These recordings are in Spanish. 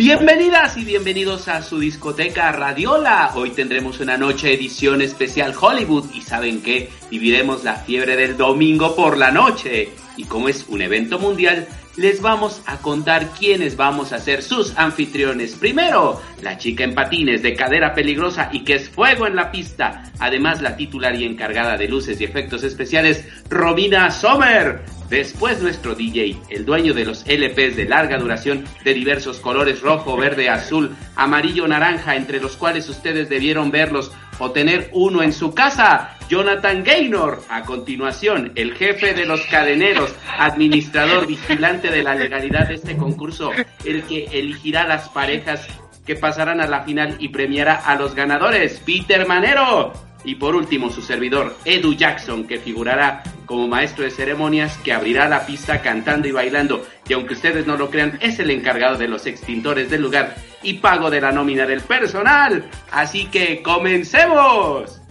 Bienvenidas y bienvenidos a su discoteca Radiola. Hoy tendremos una noche edición especial Hollywood y ¿saben qué? Viviremos la fiebre del domingo por la noche. Y como es un evento mundial, les vamos a contar quiénes vamos a ser sus anfitriones. Primero, la chica en patines de cadera peligrosa y que es fuego en la pista. Además, la titular y encargada de luces y efectos especiales, Romina Sommer. Después nuestro DJ, el dueño de los LPs de larga duración de diversos colores rojo, verde, azul, amarillo, naranja, entre los cuales ustedes debieron verlos o tener uno en su casa, Jonathan Gaynor. A continuación, el jefe de los cadeneros, administrador, vigilante de la legalidad de este concurso, el que elegirá las parejas que pasarán a la final y premiará a los ganadores, Peter Manero. Y por último, su servidor, Edu Jackson, que figurará como maestro de ceremonias, que abrirá la pista cantando y bailando, y aunque ustedes no lo crean, es el encargado de los extintores del lugar y pago de la nómina del personal. Así que ¡comencemos!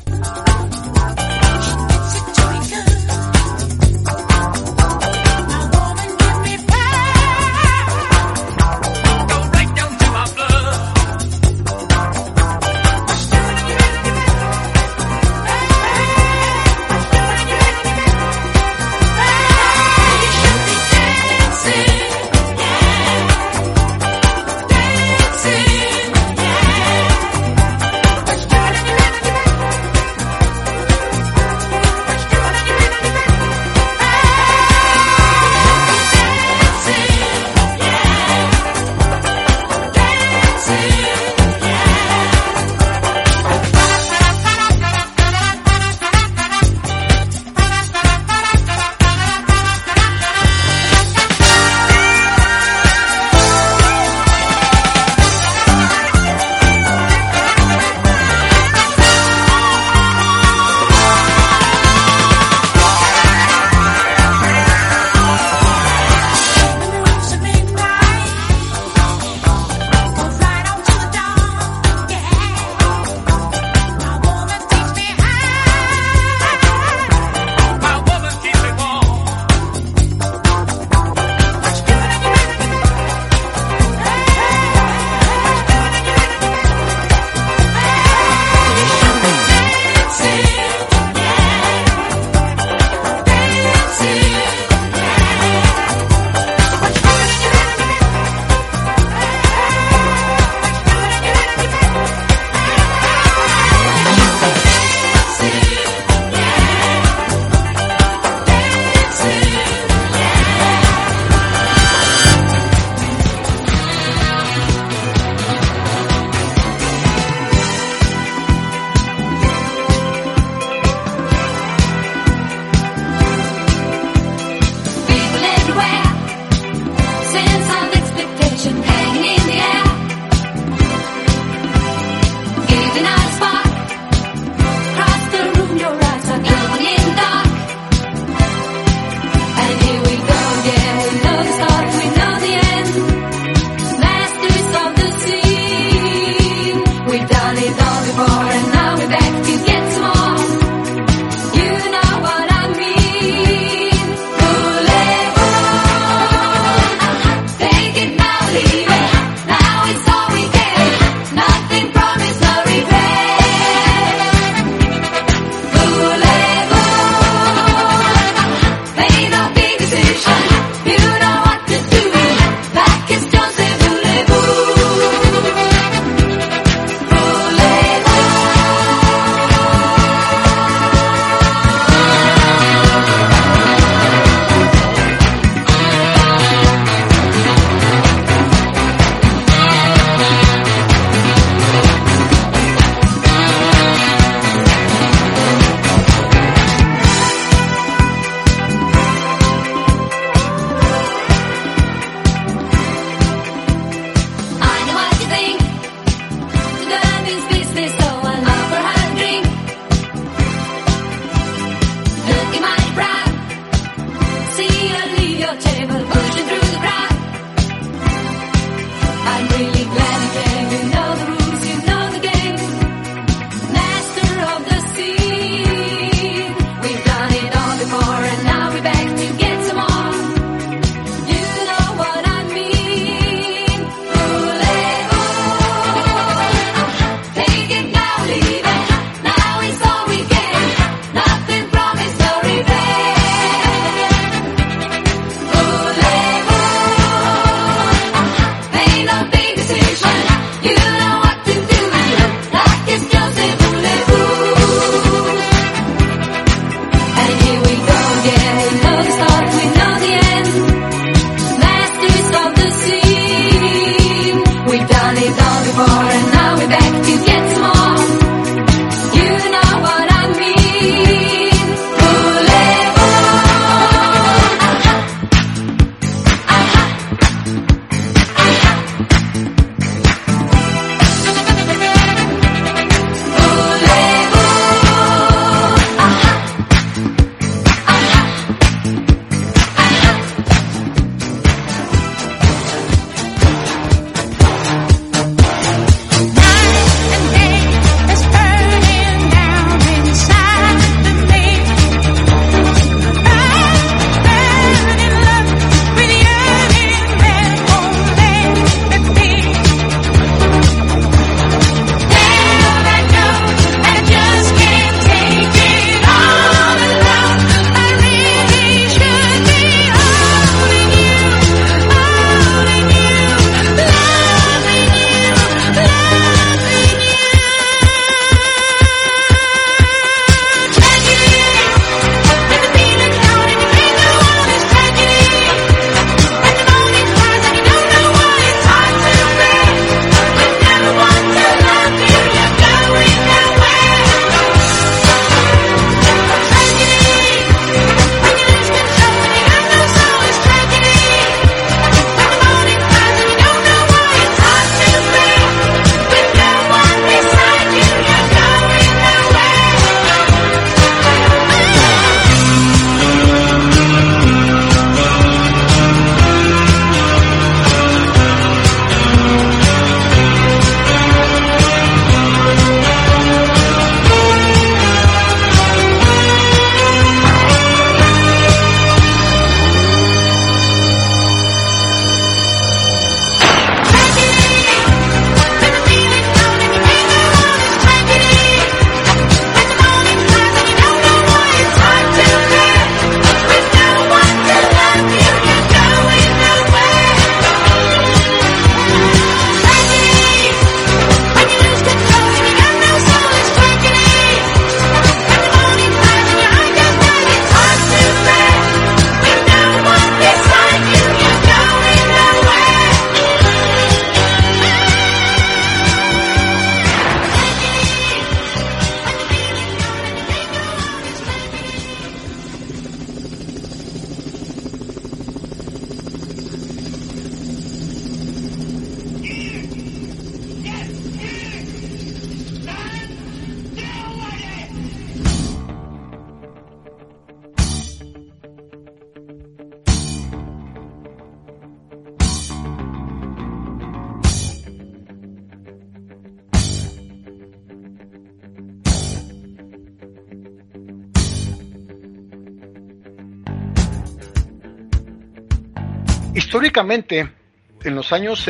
Históricamente, en los años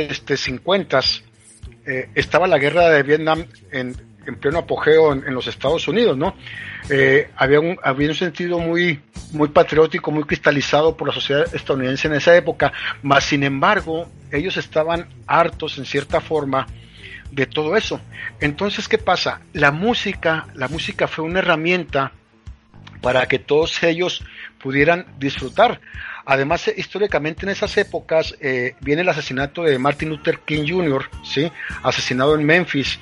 50, estaba la guerra de Vietnam en pleno apogeo en los Estados Unidos, ¿no? Había un sentido muy patriótico, muy cristalizado por la sociedad estadounidense en esa época, mas sin embargo, ellos estaban hartos en cierta forma de todo eso. Entonces, ¿qué pasa? La música fue una herramienta para que todos ellos pudieran disfrutar. Además, históricamente en esas épocas viene el asesinato de Martin Luther King Jr., ¿sí? Asesinado en Memphis.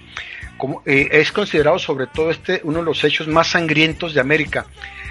Es considerado sobre todo uno de los hechos más sangrientos de América.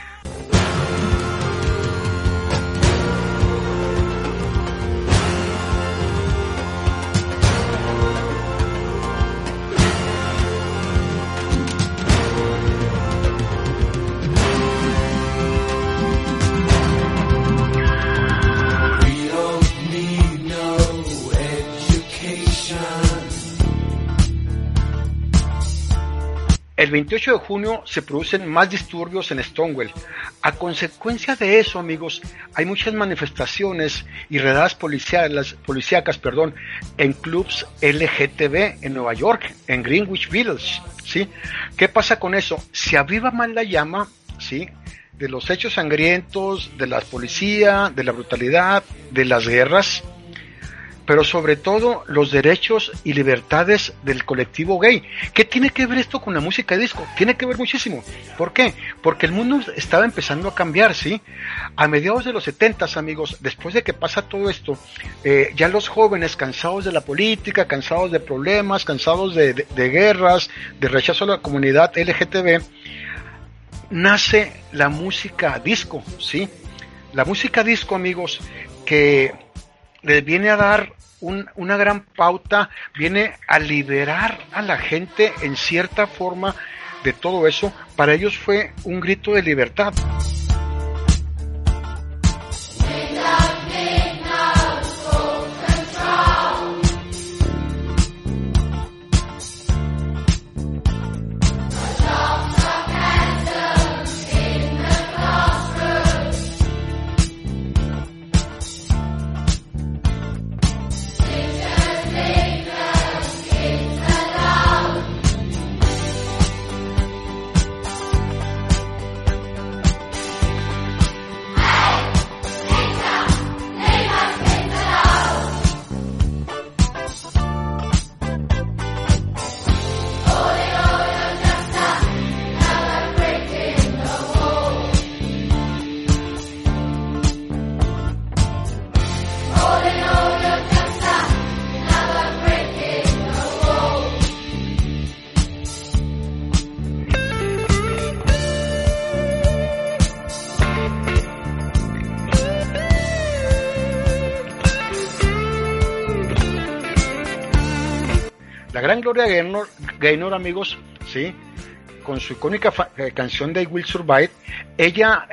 El 28 de junio se producen más disturbios en Stonewall. A consecuencia de eso, amigos, hay muchas manifestaciones y redadas policíacas, en clubs LGTB en Nueva York, en Greenwich Village, ¿sí? ¿Qué pasa con eso? Se aviva más la llama, ¿sí?, de los hechos sangrientos, de la policía, de la brutalidad, de las guerras. pero sobre todo los derechos y libertades del colectivo gay. ¿Qué tiene que ver esto con la música disco? Tiene que ver muchísimo. ¿Por qué? Porque el mundo estaba empezando a cambiar, ¿sí? A mediados de los 70s, amigos, después de que pasa todo esto, ya los jóvenes, cansados de la política, cansados de problemas, cansados de guerras, de rechazo a la comunidad LGTB, nace la música disco, ¿sí? La música disco, amigos, que les viene a dar una gran pauta, viene a liberar a la gente en cierta forma de todo eso. Para ellos fue un grito de libertad. La gran Gloria Gaynor, amigos, ¿sí? Con su icónica canción de I Will Survive, ella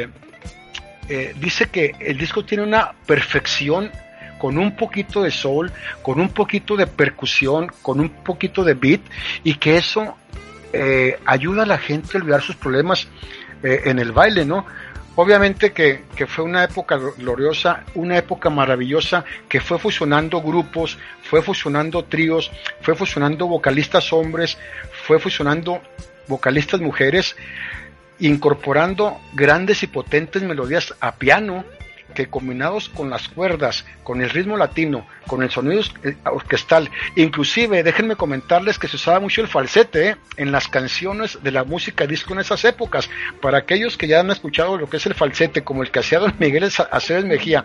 dice que el disco tiene una perfección con un poquito de soul, con un poquito de percusión, con un poquito de beat, y que eso ayuda a la gente a olvidar sus problemas en el baile, ¿no? Obviamente que fue una época gloriosa, una época maravillosa, que fue fusionando grupos, fue fusionando tríos, fue fusionando vocalistas hombres, fue fusionando vocalistas mujeres, incorporando grandes y potentes melodías a piano, que combinados con las cuerdas, con el ritmo latino, con el sonido orquestal, inclusive déjenme comentarles que se usaba mucho el falsete en las canciones de la música disco en esas épocas. Para aquellos que ya han escuchado lo que es el falsete, como el que hacía don Miguel Aceves Mejía,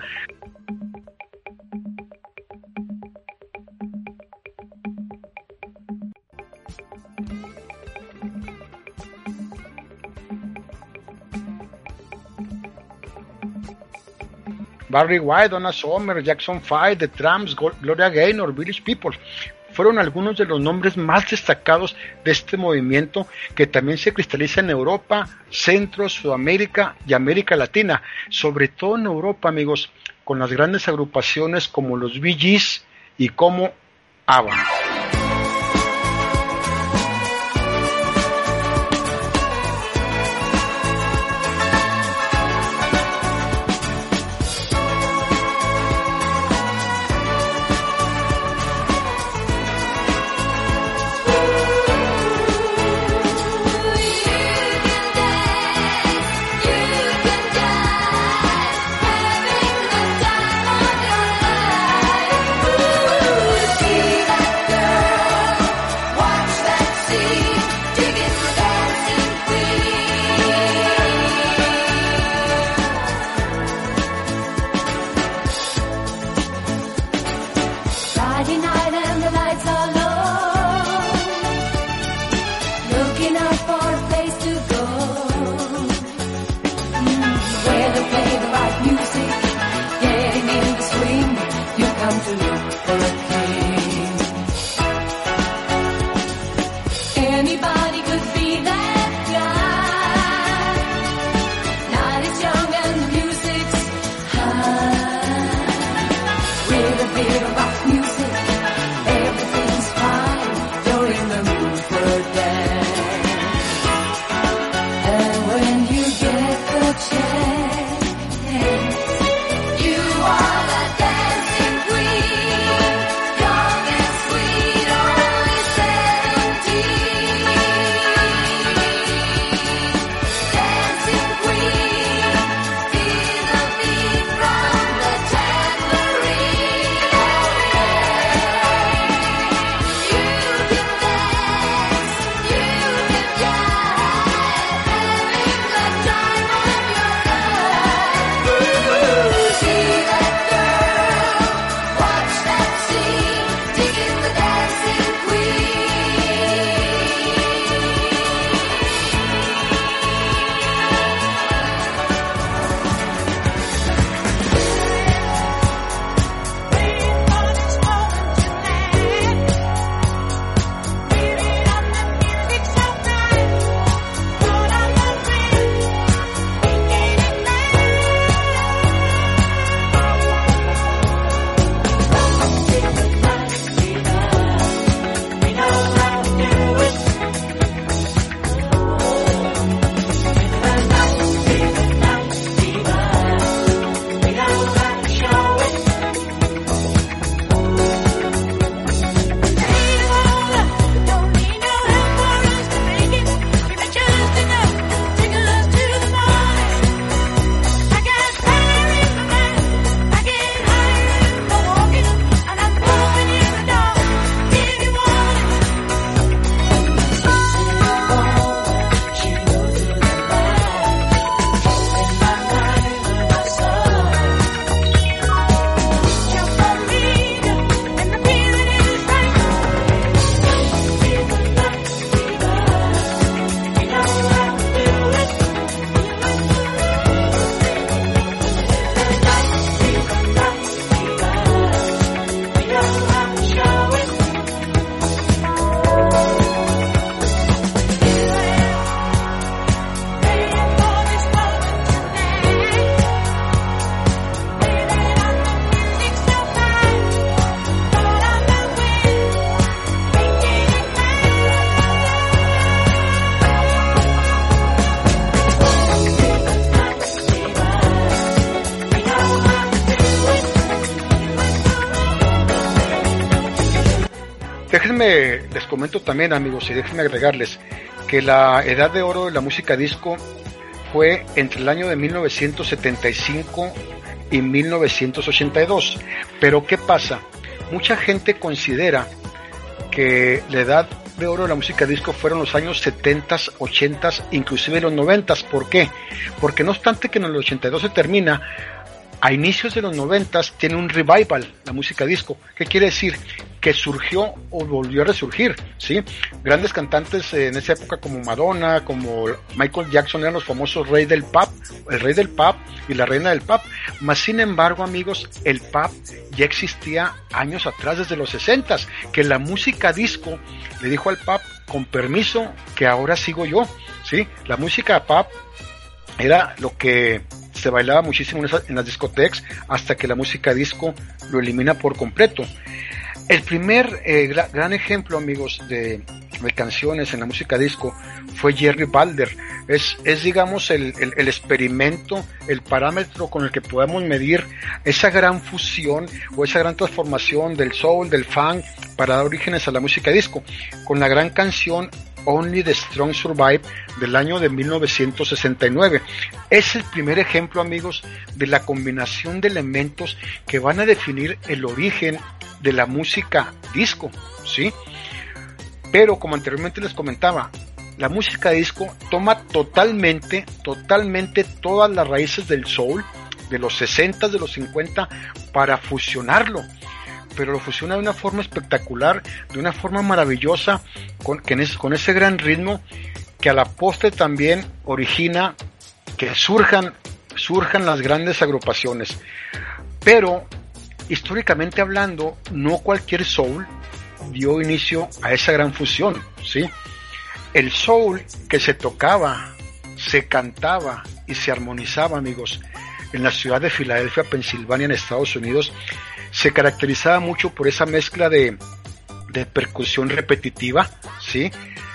Barry White, Donna Summer, Jackson 5, The Tramps, Gloria Gaynor, Village People, fueron algunos de los nombres más destacados de este movimiento, que también se cristaliza en Europa, Centro, Sudamérica y América Latina, sobre todo en Europa, amigos, con las grandes agrupaciones como los Bee Gees y como ABBA. les comento también, amigos, y déjenme agregarles que la edad de oro de la música disco fue entre el año de 1975 y 1982. Pero ¿qué pasa? Mucha gente considera que la edad de oro de la música disco fueron los años 70, 80, inclusive los 90. ¿Por qué? Porque no obstante que en el 82 se termina, a inicios de los 90 tiene un revival la música disco. ¿Qué quiere decir? Que surgió o volvió a resurgir, ¿sí? Grandes cantantes en esa época como Madonna, como Michael Jackson eran los famosos rey del pop, el rey del pop y la reina del pop. Mas sin embargo, amigos, el pop ya existía años atrás, desde los 60, que la música disco le dijo al pop, con permiso, que ahora sigo yo, ¿sí? La música pop era lo que se bailaba muchísimo en las discotecas, hasta que la música disco lo elimina por completo. El primer gran ejemplo, amigos, de canciones en la música disco fue Jerry Balder. Es digamos, el experimento, el parámetro con el que podemos medir esa gran fusión o esa gran transformación del soul, del funk, para dar orígenes a la música disco, con la gran canción Only the Strong Survive del año de 1969. Es el primer ejemplo, amigos, de la combinación de elementos que van a definir el origen de la música disco, ¿sí? Pero como anteriormente les comentaba, la música disco toma totalmente todas las raíces del soul, de los 60, de los 50, para fusionarlo. Pero lo fusiona de una forma espectacular, de una forma maravillosa, con ese gran ritmo que a la postre también origina que surjan las grandes agrupaciones. Pero históricamente hablando, no cualquier soul dio inicio a esa gran fusión, ¿sí? El soul que se tocaba, se cantaba y se armonizaba, amigos, en la ciudad de Filadelfia, Pensilvania, en Estados Unidos, se caracterizaba mucho por esa mezcla de percusión repetitiva, ¿sí?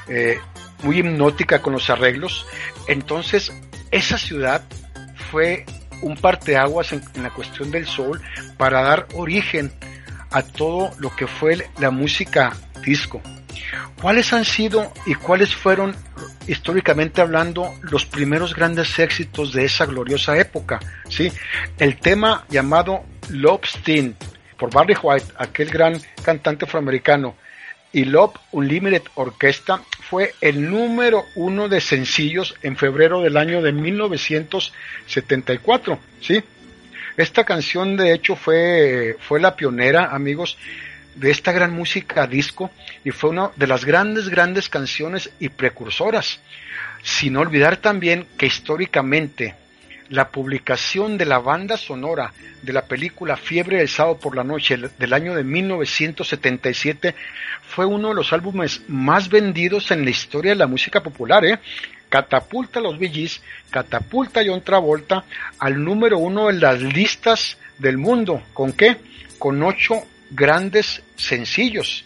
Muy hipnótica con los arreglos. Entonces, esa ciudad fue un parteaguas en la cuestión del soul para dar origen a todo lo que fue la música disco. ¿Cuáles han sido y cuáles fueron, históricamente hablando, los primeros grandes éxitos de esa gloriosa época? ¿Sí? El tema llamado Love Sting por Barry White, aquel gran cantante afroamericano, y Love Unlimited Orchestra fue el número 1 de sencillos en febrero del año de 1974, ¿sí? Esta canción de hecho fue la pionera, amigos, de esta gran música disco, y fue una de las grandes canciones y precursoras. Sin olvidar también que históricamente la publicación de la banda sonora de la película Fiebre del Sábado por la Noche del año de 1977 fue uno de los álbumes más vendidos en la historia de la música popular, Catapulta a los Bee Gees, catapulta a John Travolta al número 1 en las listas del mundo. ¿Con qué? Con 8 grandes sencillos.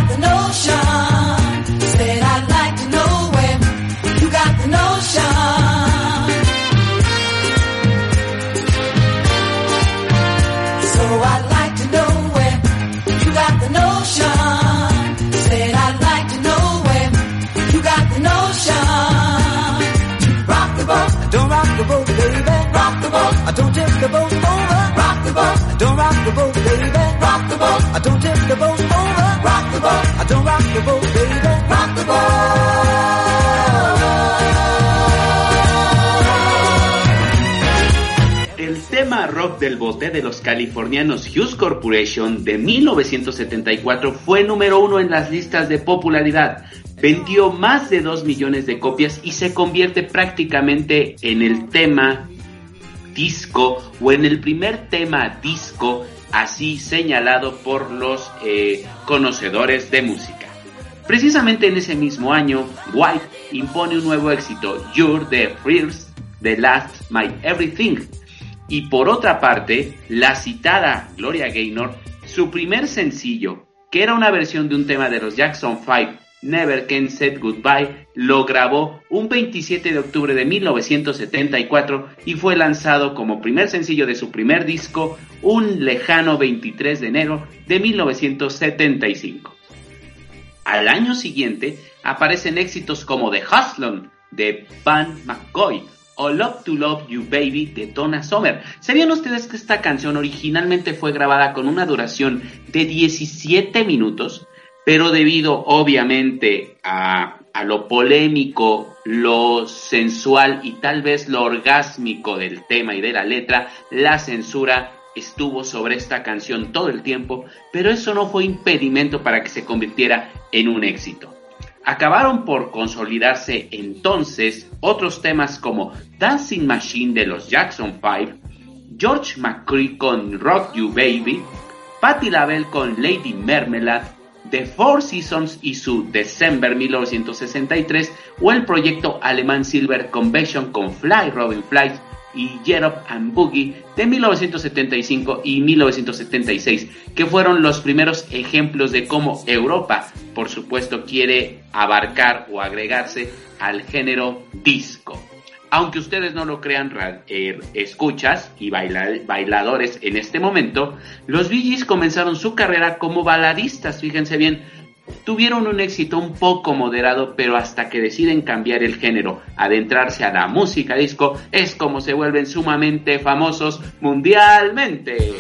the notion. Said I'd like to know where you got the notion. So I'd like to know where you got the notion. Said I'd like to know where you got the notion. Rock the boat, don't rock the boat, baby. Rock the boat, don't tip the boat over. Rock the boat, don't rock the boat, baby. Rock the boat, don't tip the boat over. Rock the boat, don't rock the boat, baby. Rock the boat. El tema rock del bote de los californianos Hues Corporation de 1974 fue número 1 en las listas de popularidad. Vendió más de 2 millones de copias y se convierte prácticamente en el tema disco o en el primer tema disco así señalado por los conocedores de música. Precisamente en ese mismo año, White impone un nuevo éxito, You're the First, The Last, My Everything. Y por otra parte, la citada Gloria Gaynor, su primer sencillo, que era una versión de un tema de los Jackson 5, Never Can Say Goodbye, lo grabó un 27 de octubre de 1974 y fue lanzado como primer sencillo de su primer disco un lejano 23 de enero de 1975. Al año siguiente aparecen éxitos como The Hustlin' de Van McCoy o Love to Love You Baby de Donna Summer. ¿Sabían ustedes que esta canción originalmente fue grabada con una duración de 17 minutos? Pero debido obviamente a lo polémico, lo sensual y tal vez lo orgásmico del tema y de la letra, la censura estuvo sobre esta canción todo el tiempo, pero eso no fue impedimento para que se convirtiera en un éxito. Acabaron por consolidarse entonces otros temas como Dancing Machine de los Jackson 5, George McCrae con Rock You Baby, Patti LaBelle con Lady Marmalade, The Four Seasons y su December 1963 o el proyecto alemán Silver Convention con Fly Robin Fly y Get Up and Boogie de 1975 y 1976, que fueron los primeros ejemplos de cómo Europa, por supuesto, quiere abarcar o agregarse al género disco. Aunque ustedes no lo crean, escuchas y bailadores en este momento, los Bee Gees comenzaron su carrera como baladistas, fíjense bien. Tuvieron un éxito un poco moderado, pero hasta que deciden cambiar el género, adentrarse a la música disco, es como se vuelven sumamente famosos mundialmente.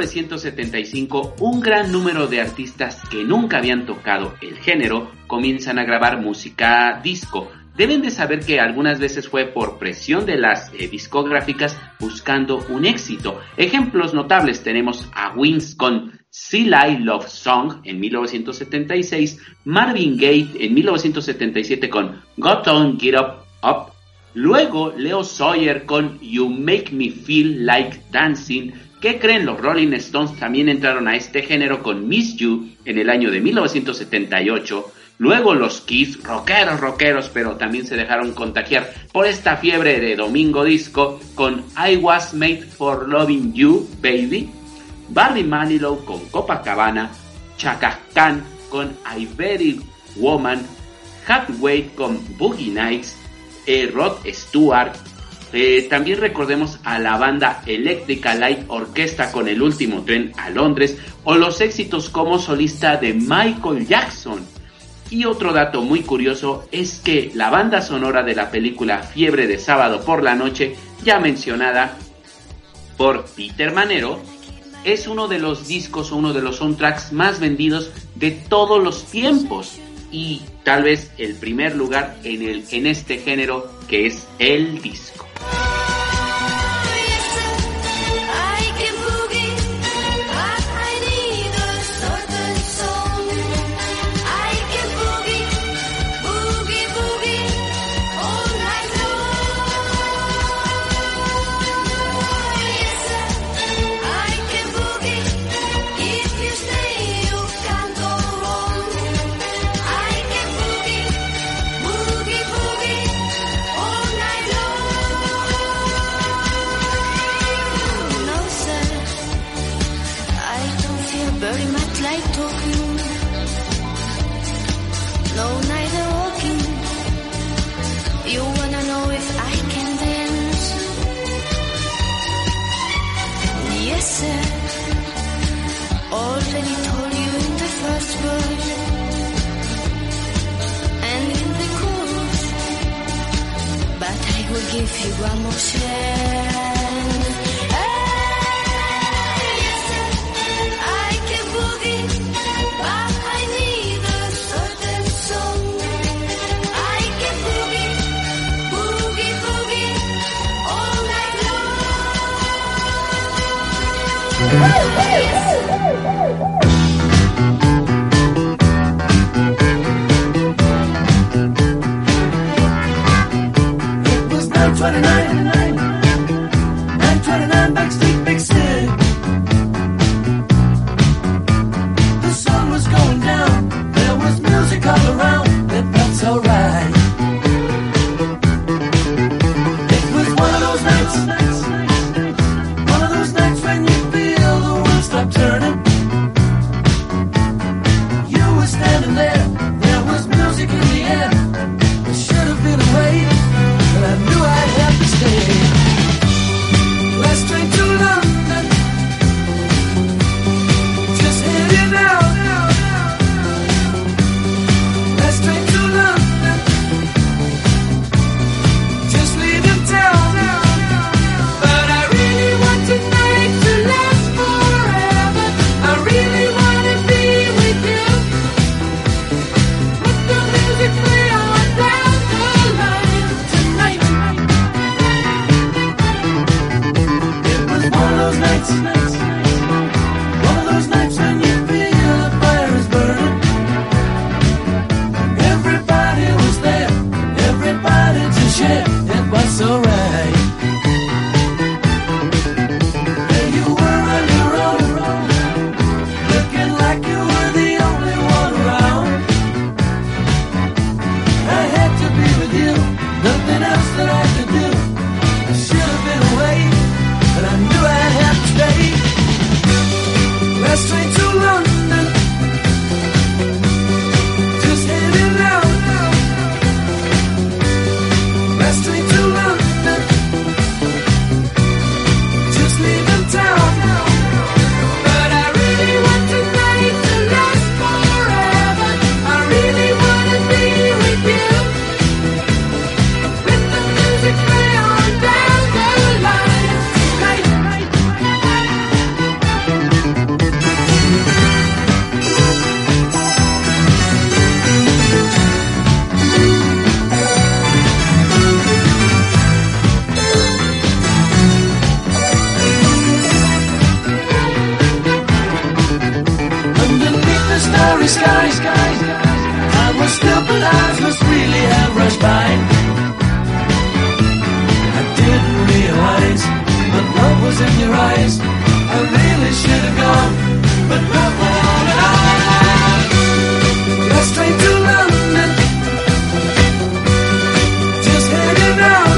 1975, un gran número de artistas que nunca habían tocado el género comienzan a grabar música disco. Deben de saber que algunas veces fue por presión de las discográficas buscando un éxito. Ejemplos notables tenemos a Wings con Silly Love Song en 1976, Marvin Gaye en 1977 con Got On Get Up Up, luego Leo Sayer con You Make Me Feel Like Dancing. ¿Qué creen? Los Rolling Stones también entraron a este género con Miss You en el año de 1978. Luego los Kiss, rockeros, pero también se dejaron contagiar por esta fiebre de domingo disco con I Was Made for Loving You, Baby. Barry Manilow con Copacabana, Chaka Khan con I Very Woman, Hathaway con Boogie Nights, Rod Stewart. También recordemos a la banda Electric Light Orchestra con El Último Tren a Londres, o los éxitos como solista de Michael Jackson. Y otro dato muy curioso es que la banda sonora de la película Fiebre de Sábado por la Noche, ya mencionada por Peter Manero, es uno de los discos o uno de los soundtracks más vendidos de todos los tiempos, y tal vez el primer lugar en este género, que es el disco. Give you one more chance. Yes, I can boogie, but I need a certain song. I can boogie, boogie, boogie, all night long. Backstreet Big City. The sun was going down, there was music all around, and that's alright. It was one of those nights when you feel the world starry sky. I was still, but eyes must really have rushed by. I didn't realize, but love was in your eyes. I really should have gone, but love went on and on. Let's straight to London, just hanging out.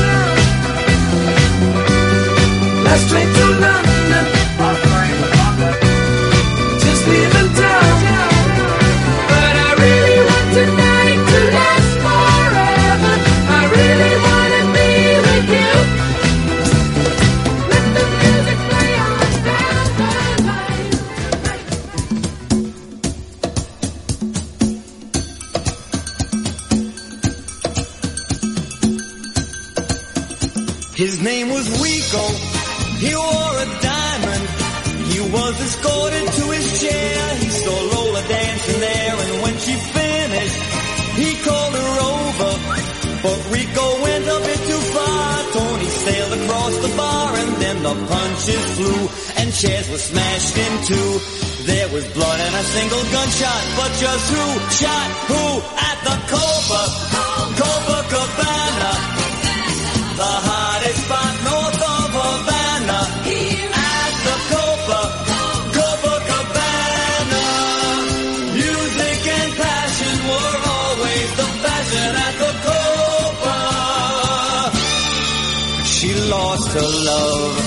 Let's straight to London, just leaving town. But I really want tonight to last forever. I really wanna be with you. Let the music play on down the line. His name was Rico. He wore a diamond. He was escorted to his chair. He saw Lola dancing there, and when she finished, he called her over. But Rico went a bit too far. Tony sailed across the bar, and then the punches flew, and chairs were smashed in two. There was blood and a single gunshot, but just who shot who at the Copacabana? The hottest spot north of Havana. At the Copacabana. Music and passion were always the fashion at the Copa. She lost her love.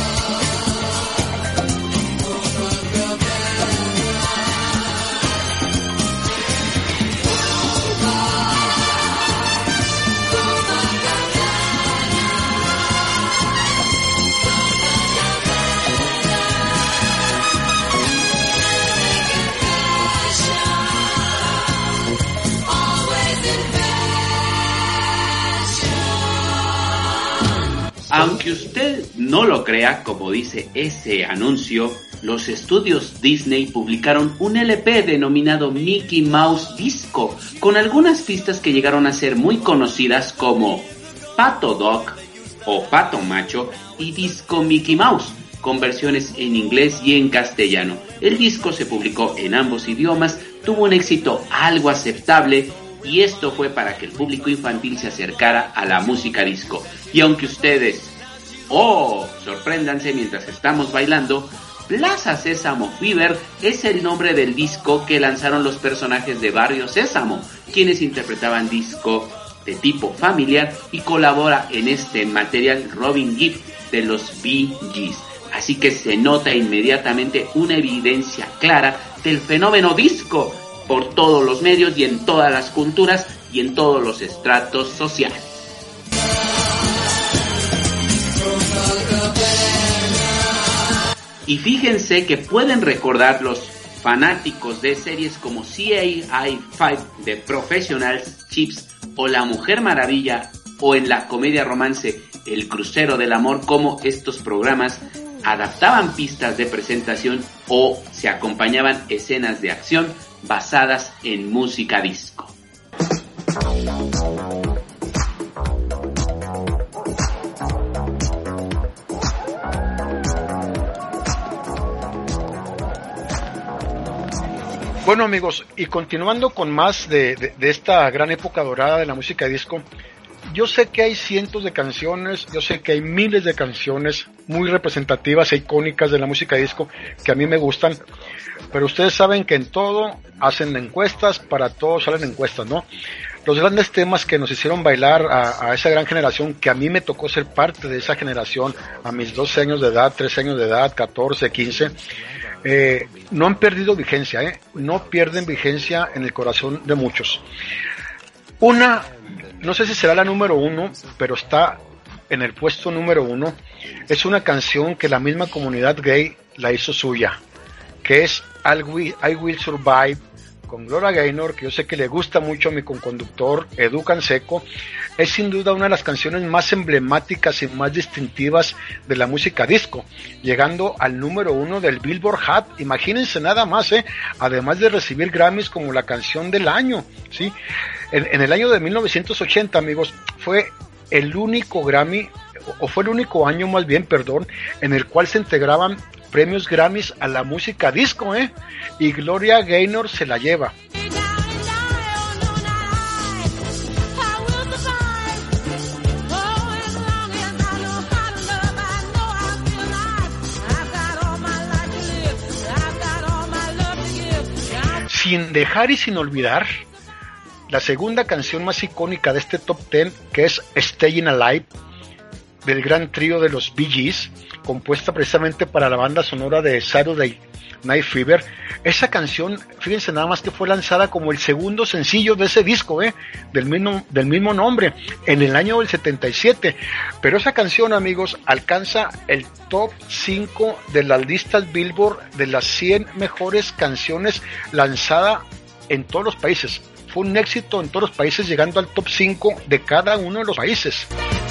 Aunque usted no lo crea, como dice ese anuncio, los estudios Disney publicaron un LP denominado Mickey Mouse Disco, con algunas pistas que llegaron a ser muy conocidas como Pato Doc o Pato Macho y Disco Mickey Mouse, con versiones en inglés y en castellano. El disco se publicó en ambos idiomas, tuvo un éxito algo aceptable, y esto fue para que el público infantil se acercara a la música disco. Y aunque ustedes, sorpréndanse mientras estamos bailando, Plaza Sésamo Fever es el nombre del disco que lanzaron los personajes de Barrio Sésamo, quienes interpretaban disco de tipo familiar, y colabora en este material Robin Gibb de los Bee Gees. Así que se nota inmediatamente una evidencia clara del fenómeno disco por todos los medios y en todas las culturas y en todos los estratos sociales. Y fíjense que pueden recordar los fanáticos de series como CSI-5 de Professionals Chips o La Mujer Maravilla, o en la comedia romance El Crucero del Amor, como estos programas adaptaban pistas de presentación o se acompañaban escenas de acción basadas en música disco. Bueno, amigos, y continuando con más de esta gran época dorada de la música disco, yo sé que hay cientos de canciones, yo sé que hay miles de canciones muy representativas e icónicas de la música disco que a mí me gustan, pero ustedes saben que en todo hacen encuestas, para todo salen encuestas, ¿no? Los grandes temas que nos hicieron bailar a esa gran generación, que a mí me tocó ser parte de esa generación a mis 12 años de edad, 13 años de edad, 14, 15, no han perdido vigencia, no pierden vigencia en el corazón de muchos. Una, no sé si será la número uno, pero está en el puesto número uno, es una canción que la misma comunidad gay la hizo suya, que es I Will Survive, con Gloria Gaynor, que yo sé que le gusta mucho a mi conconductor Edu Canseco. Es sin duda una de las canciones más emblemáticas y más distintivas de la música disco, llegando al número uno del Billboard Hot. Imagínense nada más, además de recibir Grammys como la canción del año, ¿sí? En el año de 1980, amigos, fue el único Grammy o fue el único año más bien, perdón, en el cual se integraban premios Grammys a la música disco, y Gloria Gaynor se la lleva. Sin dejar y sin olvidar la segunda canción más icónica de este top 10, que es Staying Alive, del gran trío de los Bee Gees, compuesta precisamente para la banda sonora de Saturday Night Fever. Esa canción, fíjense nada más que fue lanzada como el segundo sencillo de ese disco, del mismo nombre, en el año del 77. Pero esa canción, amigos, alcanza el top 5 de las listas Billboard de las 100 mejores canciones lanzada en todos los países. Fue un éxito en todos los países, llegando al top 5 de cada uno de los países.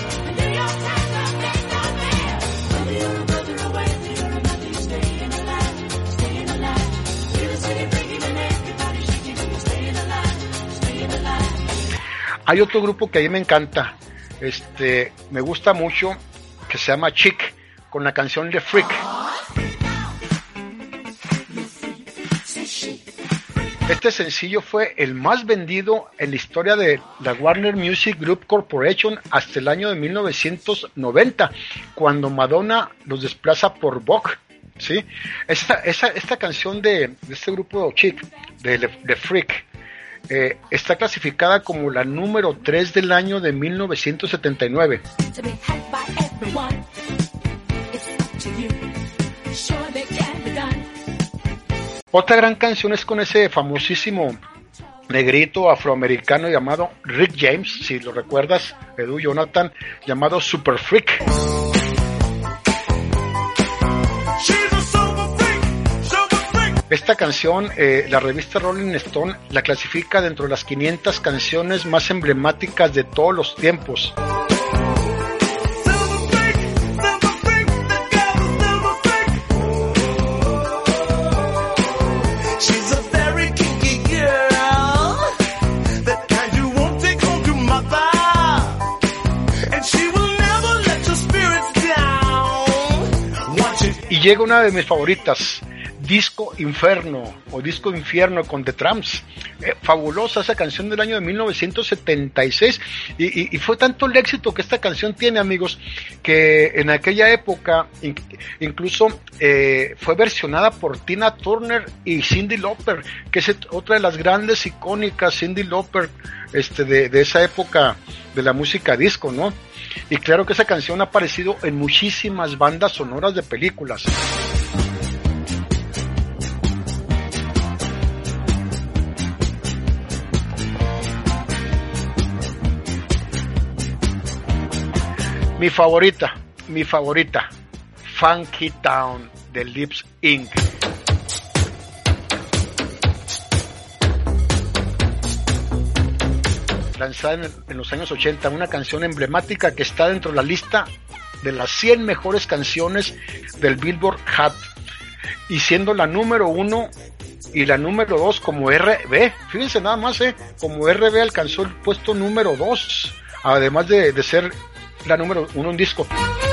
Hay otro grupo que a mí me encanta, me gusta mucho, que se llama Chic, con la canción The Freak. Este sencillo fue el más vendido en la historia de la Warner Music Group Corporation hasta el año de 1990, cuando Madonna los desplaza por Vogue, ¿sí? Esta canción de este grupo Chic, de The Freak, está clasificada como la número 3 del año de 1979. Otra gran canción es con ese famosísimo negrito afroamericano llamado Rick James, si lo recuerdas, Edu, Jonathan, llamado Super Freak. Esta canción, la revista Rolling Stone la clasifica dentro de las 500 canciones más emblemáticas de todos los tiempos. Y llega una de mis favoritas, Disco Inferno o Disco Infierno con The Tramps. Fabulosa esa canción del año de 1976 y fue tanto el éxito que esta canción tiene, amigos, que en aquella época incluso fue versionada por Tina Turner y Cyndi Lauper, que es otra de las grandes icónicas, Cyndi Lauper, de esa época de la música disco, ¿no? Y claro que esa canción ha aparecido en muchísimas bandas sonoras de películas. Mi favorita, Funky Town de Lips Inc. Lanzada en los años 80, una canción emblemática que está dentro de la lista de las 100 mejores canciones del Billboard Hot, y siendo la número 1 y la número 2 como RB. Fíjense nada más, como RB alcanzó el puesto número 2, además de ser la número 1 en disco.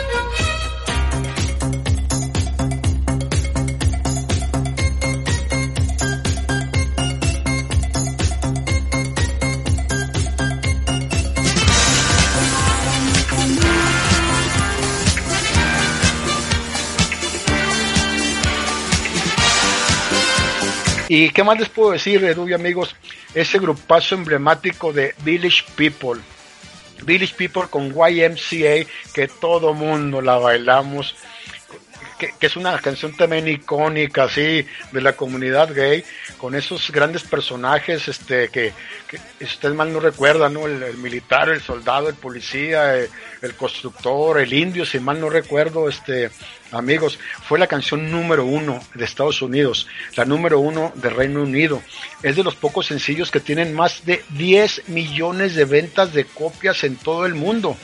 ¿Y qué más les puedo decir, Edu y amigos? Ese grupazo emblemático de Village People con YMCA, que todo mundo la bailamos, que es una canción también icónica, así, de la comunidad gay, con esos grandes personajes, que ustedes mal no recuerdan, ¿no? El militar, el soldado, el policía, el constructor, el indio, si mal no recuerdo, amigos, fue la canción número 1 de Estados Unidos, la número 1 de Reino Unido. Es de los pocos sencillos que tienen más de 10 millones de ventas de copias en todo el mundo.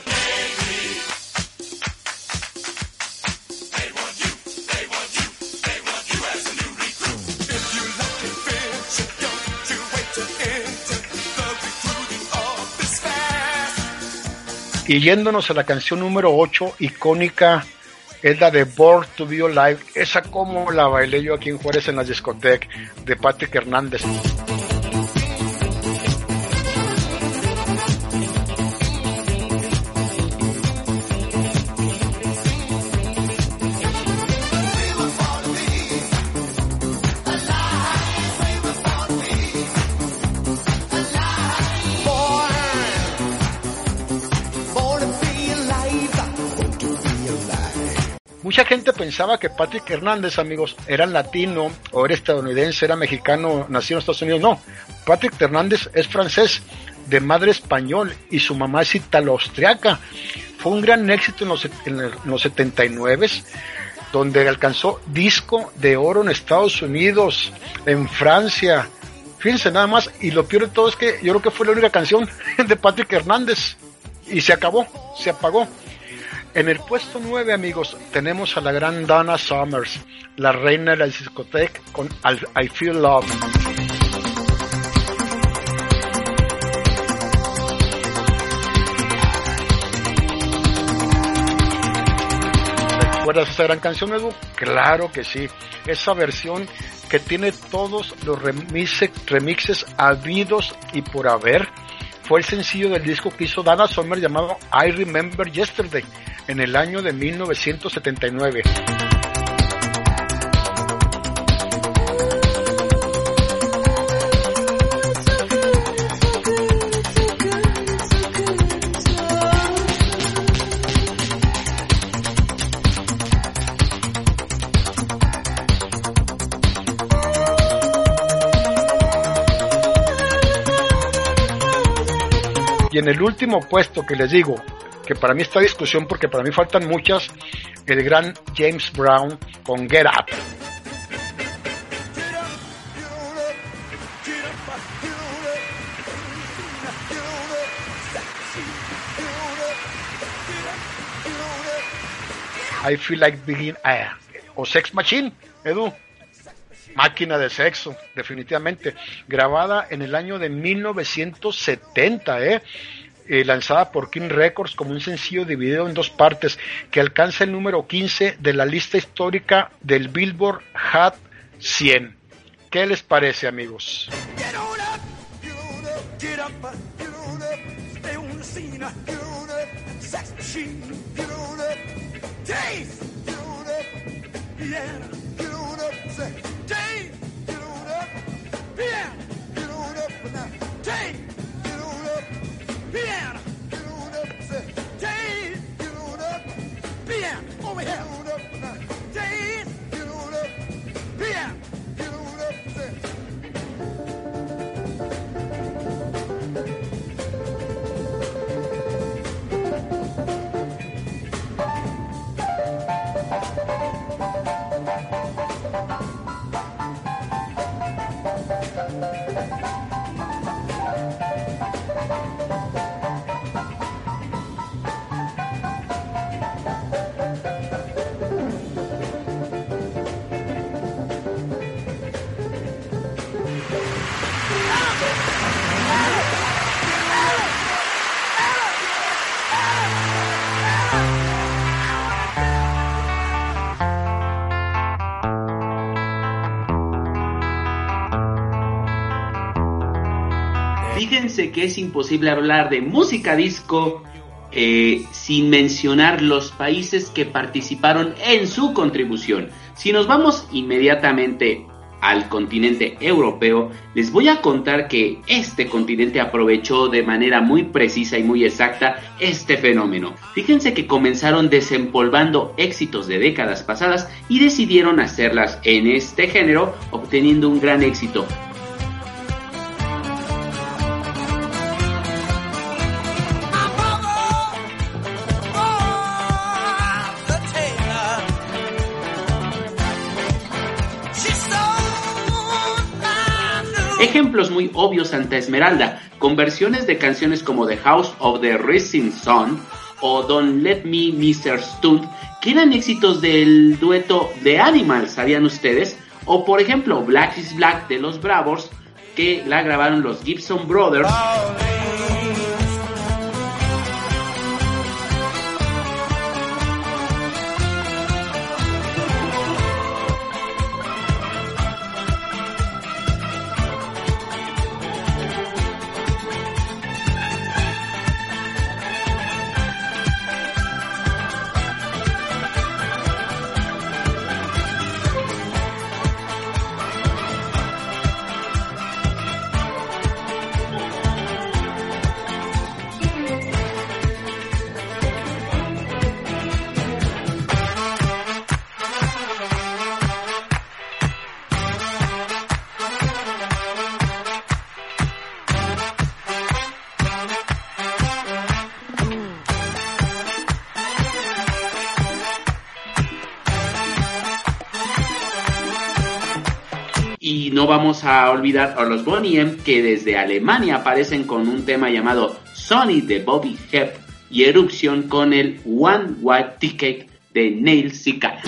Y yéndonos a la canción número 8, icónica, es la de Born to Be Alive. Esa como la bailé yo aquí en Juárez en la discoteca, de Patrick Hernández. Mucha gente pensaba que Patrick Hernández, amigos, era latino o era estadounidense, era mexicano, nacido en Estados Unidos. No, Patrick Hernández es francés, de madre español, y su mamá es italo-austriaca. Fue un gran éxito en los 79, donde alcanzó disco de oro en Estados Unidos, en Francia. Fíjense nada más, y lo peor de todo es que yo creo que fue la única canción de Patrick Hernández, y se acabó, se apagó. En el puesto 9, amigos, tenemos a la gran Donna Summers, la reina de la discoteca, con I Feel Love. ¿Recuerdas esa gran canción, Edu? Claro que sí. Esa versión que tiene todos los remixes habidos y por haber. Fue el sencillo del disco que hizo Donna Summer llamado I Remember Yesterday en el año de 1979. Y en el último puesto que les digo, que para mí está discusión porque para mí faltan muchas, el gran James Brown con Get Up. I Feel Like Being o Sex Machine, Edu. Máquina de sexo, definitivamente. Grabada en el año de 1970, lanzada por King Records como un sencillo dividido en dos partes, que alcanza el número 15 de la lista histórica del Billboard Hot 100. ¿Qué les parece, amigos? Fíjense que es imposible hablar de música disco sin mencionar los países que participaron en su contribución. Si nos vamos inmediatamente al continente europeo, les voy a contar que este continente aprovechó de manera muy precisa y muy exacta este fenómeno. Fíjense que comenzaron desempolvando éxitos de décadas pasadas y decidieron hacerlas en este género, obteniendo un gran éxito. Ejemplos muy obvios: Santa Esmeralda, con versiones de canciones como The House of the Rising Sun o Don't Let Me Misunderstood, que eran éxitos del dueto The Animals, ¿sabían ustedes? O por ejemplo Black is Black de los Bravos, que la grabaron los Gibson Brothers. no vamos a olvidar a los Boney M, que desde Alemania aparecen con un tema llamado Sonny de Bobby Hebb y Eruption con el One Way Ticket de Neil Cicala.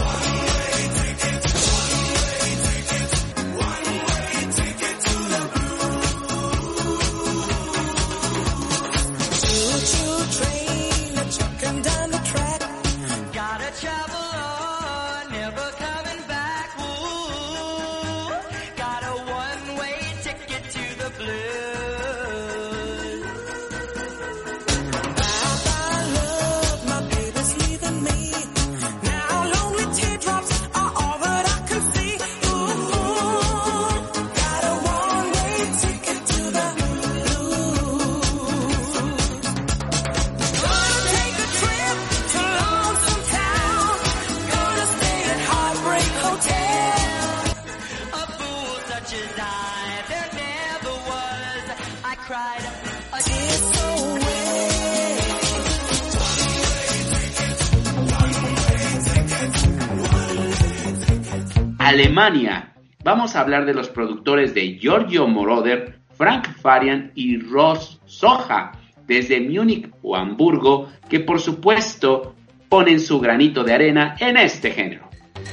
Alemania. Vamos a hablar de los productores de Giorgio Moroder, Frank Farian y Ross Soja, desde Múnich o Hamburgo, que por supuesto ponen su granito de arena en este género.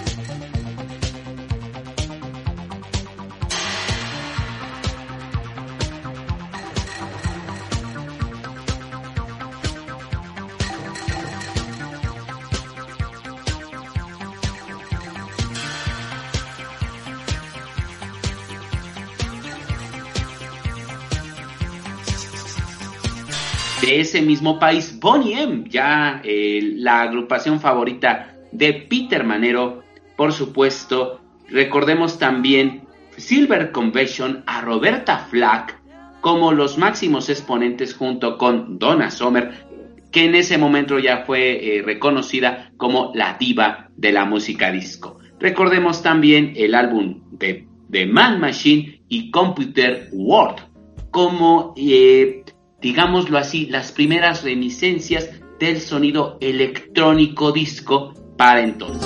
De ese mismo país, Boney M, ya la agrupación favorita de Peter Manero, por supuesto. Recordemos también Silver Convention a Roberta Flack como los máximos exponentes junto con Donna Summer, que en ese momento ya fue reconocida como la diva de la música disco. Recordemos también el álbum de Man Machine y Computer World como digámoslo así, las primeras reminiscencias del sonido electrónico disco para entonces.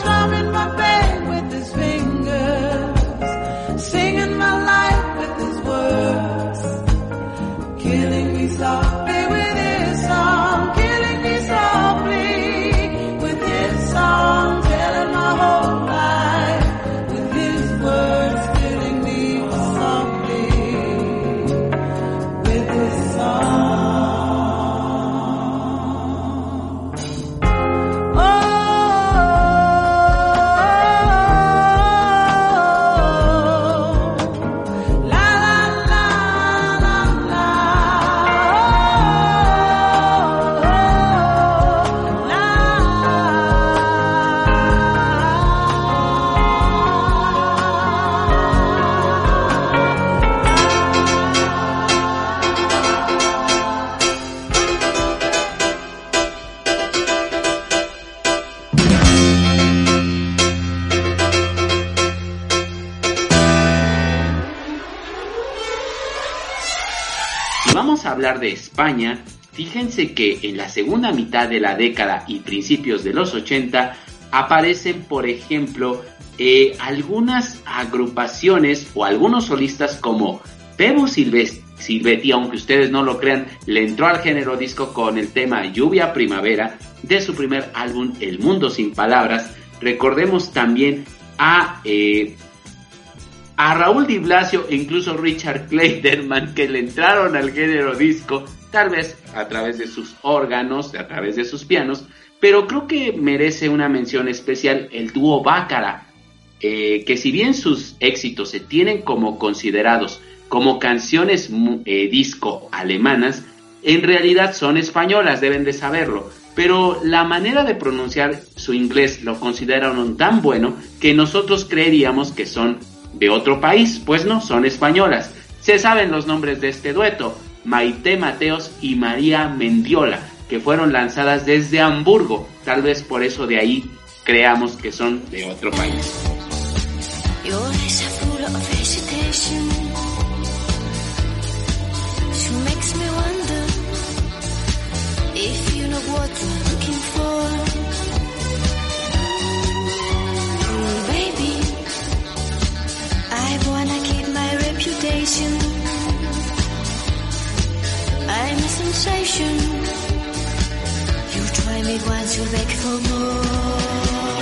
Vamos a hablar de España. Fíjense que en la segunda mitad de la década y principios de los 80 aparecen, por ejemplo, algunas agrupaciones o algunos solistas como Pebu Silvetti, aunque ustedes no lo crean, le entró al género disco con el tema Lluvia Primavera de su primer álbum El Mundo Sin Palabras. Recordemos también a Raúl Di Blasio e incluso Richard Clayderman, que le entraron al género disco, tal vez a través de sus órganos, a través de sus pianos, pero creo que merece una mención especial el dúo Bácara, que si bien sus éxitos se tienen como considerados como canciones disco alemanas, en realidad son españolas, deben de saberlo, pero la manera de pronunciar su inglés lo consideraron tan bueno que nosotros creeríamos que son de otro país. Pues no, son españolas. Se saben los nombres de este dueto: Maite Mateos y María Mendiola, que fueron lanzadas desde Hamburgo. Tal vez por eso de ahí creamos que son de otro país. I wanna keep my sensation. You try me once, you beg for more.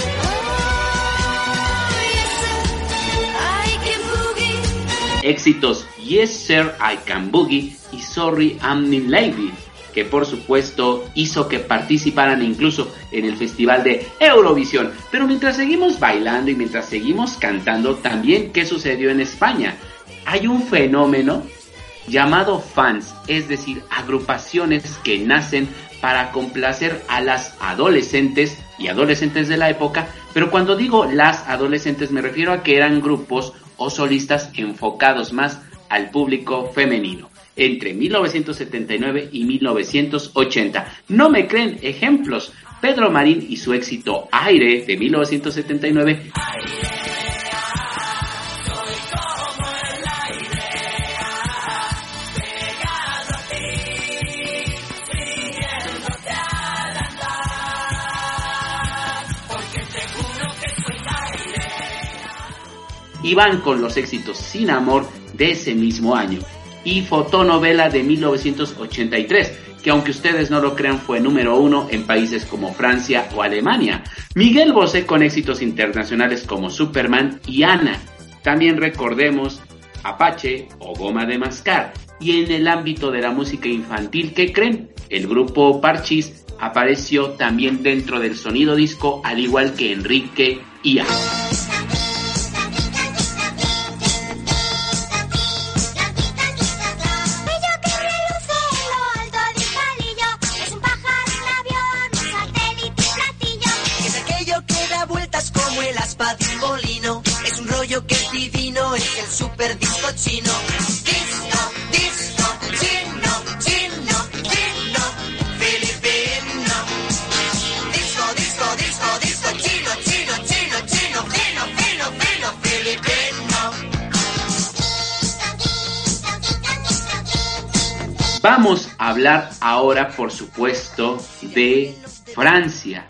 Oh, yes sir, I can boogie. Éxitos Yes Sir, I Can Boogie y Sorry I'm Not Lady, que por supuesto hizo que participaran incluso en el Festival de Eurovisión. Pero mientras seguimos bailando y mientras seguimos cantando, también ¿qué sucedió en España? Hay un fenómeno llamado fans, es decir, agrupaciones que nacen para complacer a las adolescentes y adolescentes de la época, pero cuando digo las adolescentes me refiero a que eran grupos o solistas enfocados más al público femenino, entre 1979 y 1980. ¿No me creen? Ejemplos: Pedro Marín y su éxito Aire de 1979. Y van con los éxitos Sin Amor de ese mismo año y Fotonovela de 1983, que aunque ustedes no lo crean fue número 1 en países como Francia o Alemania. Miguel Bosé con éxitos internacionales como Superman y Ana. También recordemos Apache o Goma de Mascar. Y en el ámbito de la música infantil, ¿qué creen? El grupo Parchís apareció también dentro del sonido disco, al igual que Enrique y Ana. Es un rollo que es divino, es el super disco chino. Disco, disco, chino, chino, chino, filipino. Disco, disco, disco, disco, chino, chino, chino, chino, fino, fino, fino, filipino. Vamos a hablar ahora, por supuesto, de Francia.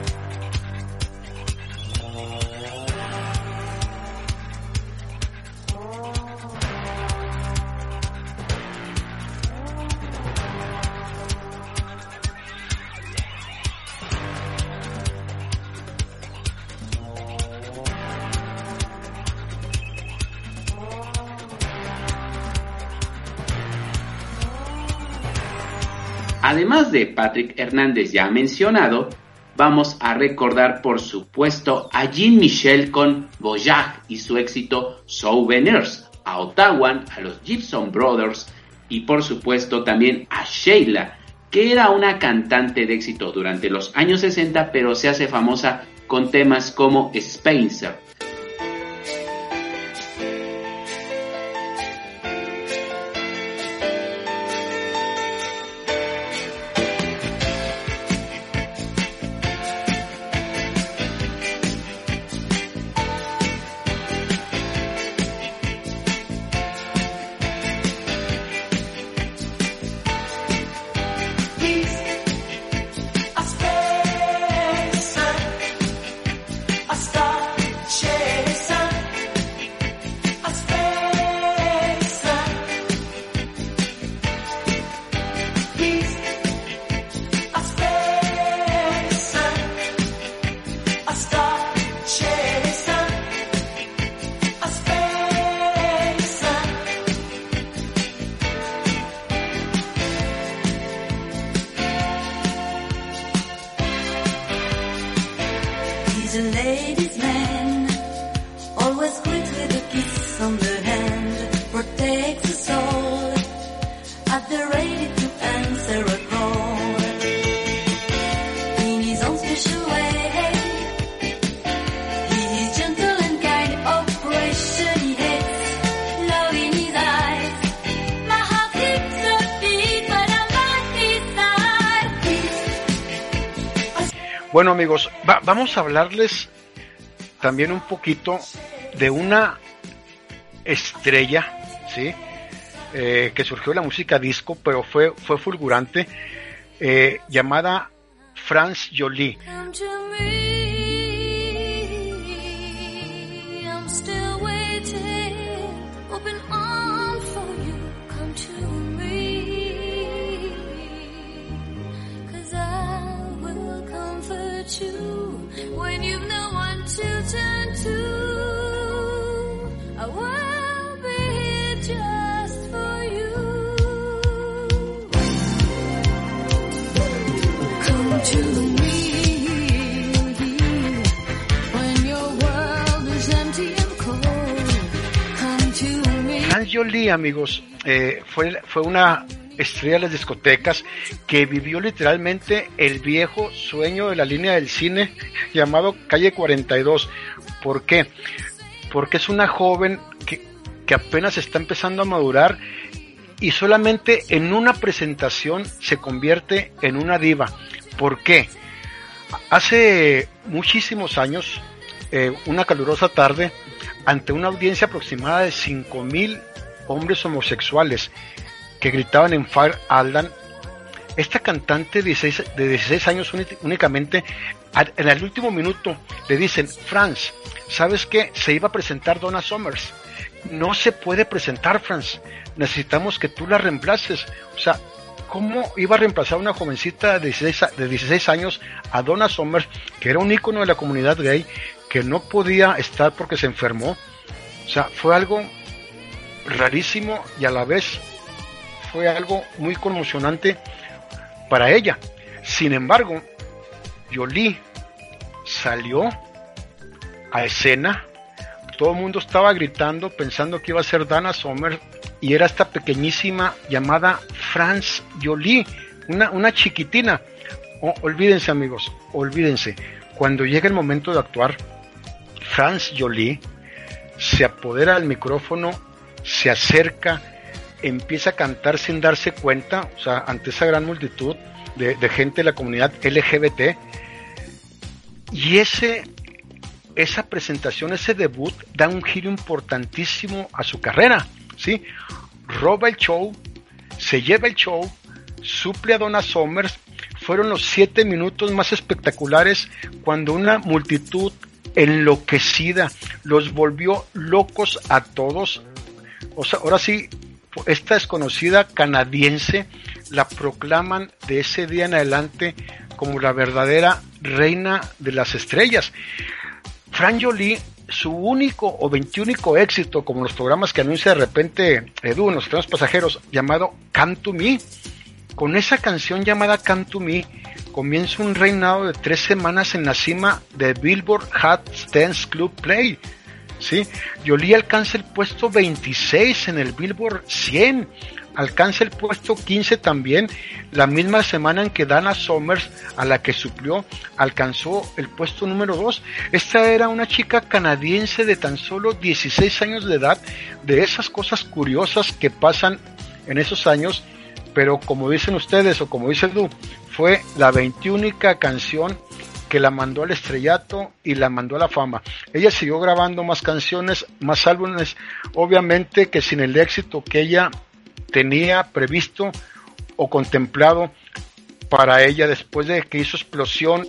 Además de Patrick Hernández ya mencionado, vamos a recordar por supuesto a Jean-Michel con Voyage y su éxito Souvenirs, a Ottawa, a los Gibson Brothers y por supuesto también a Sheila, que era una cantante de éxito durante los años 60, pero se hace famosa con temas como Spencer. Bueno amigos, vamos a hablarles también un poquito de una estrella, ¿sí? Que surgió de la música disco, pero fue fulgurante, llamada France Jolie. at you when you've no one to turn to. I will be here just for you. Come to me when your world is empty and cold. Come to me. Franz Jolie, amigos, fue una estrella de las discotecas que vivió literalmente el viejo sueño de la línea del cine llamado Calle 42. ¿Por qué? Porque es una joven que apenas está empezando a madurar y solamente en una presentación se convierte en una diva. ¿Por qué? Hace muchísimos años, una calurosa tarde, ante una audiencia aproximada de 5,000 hombres homosexuales que gritaban en Fire Island, esta cantante de 16 años únicamente, en el último minuto le dicen: Franz, ¿sabes qué? Se iba a presentar Donna Summers. No se puede presentar, Franz. Necesitamos que tú la reemplaces. O sea, ¿cómo iba a reemplazar a una jovencita de 16 años a Donna Summers, que era un ícono de la comunidad gay, que no podía estar porque se enfermó? O sea, fue algo rarísimo y a la vez fue algo muy conmocionante para ella. Sin embargo, Jolie salió a escena, todo el mundo estaba gritando pensando que iba a ser Donna Summer y era esta pequeñísima llamada Franz Jolie, una chiquitina. Olvídense, amigos, olvídense. Cuando llega el momento de actuar, Franz Jolie se apodera del micrófono, se acerca, empieza a cantar sin darse cuenta, o sea, ante esa gran multitud de gente de la comunidad LGBT, y esa presentación, ese debut, da un giro importantísimo a su carrera, ¿sí? Roba el show, se lleva el show, suple a Donna Summers. Fueron los 7 minutos más espectaculares cuando una multitud enloquecida los volvió locos a todos. O sea, ahora sí, esta desconocida canadiense la proclaman de ese día en adelante como la verdadera reina de las estrellas. Franz Jolie, su único o 21 éxito, como los programas que anuncia de repente Edu en los trenes pasajeros, llamado Come to Me. Con esa canción llamada Come to Me comienza un reinado de 3 semanas en la cima de Billboard Hot Dance Club Play. ¿Sí? Jolie alcanza el puesto 26 en el Billboard 100, alcanza el puesto 15 también, la misma semana en que Donna Summers, a la que suplió, alcanzó el puesto número 2. Esta era una chica canadiense de tan solo 16 años de edad, de esas cosas curiosas que pasan en esos años, pero como dicen ustedes o como dice Edu, fue la 21 canción que la mandó al estrellato y la mandó a la fama. Ella siguió grabando más canciones, más álbumes, obviamente que sin el éxito que ella tenía previsto o contemplado para ella después de que hizo explosión.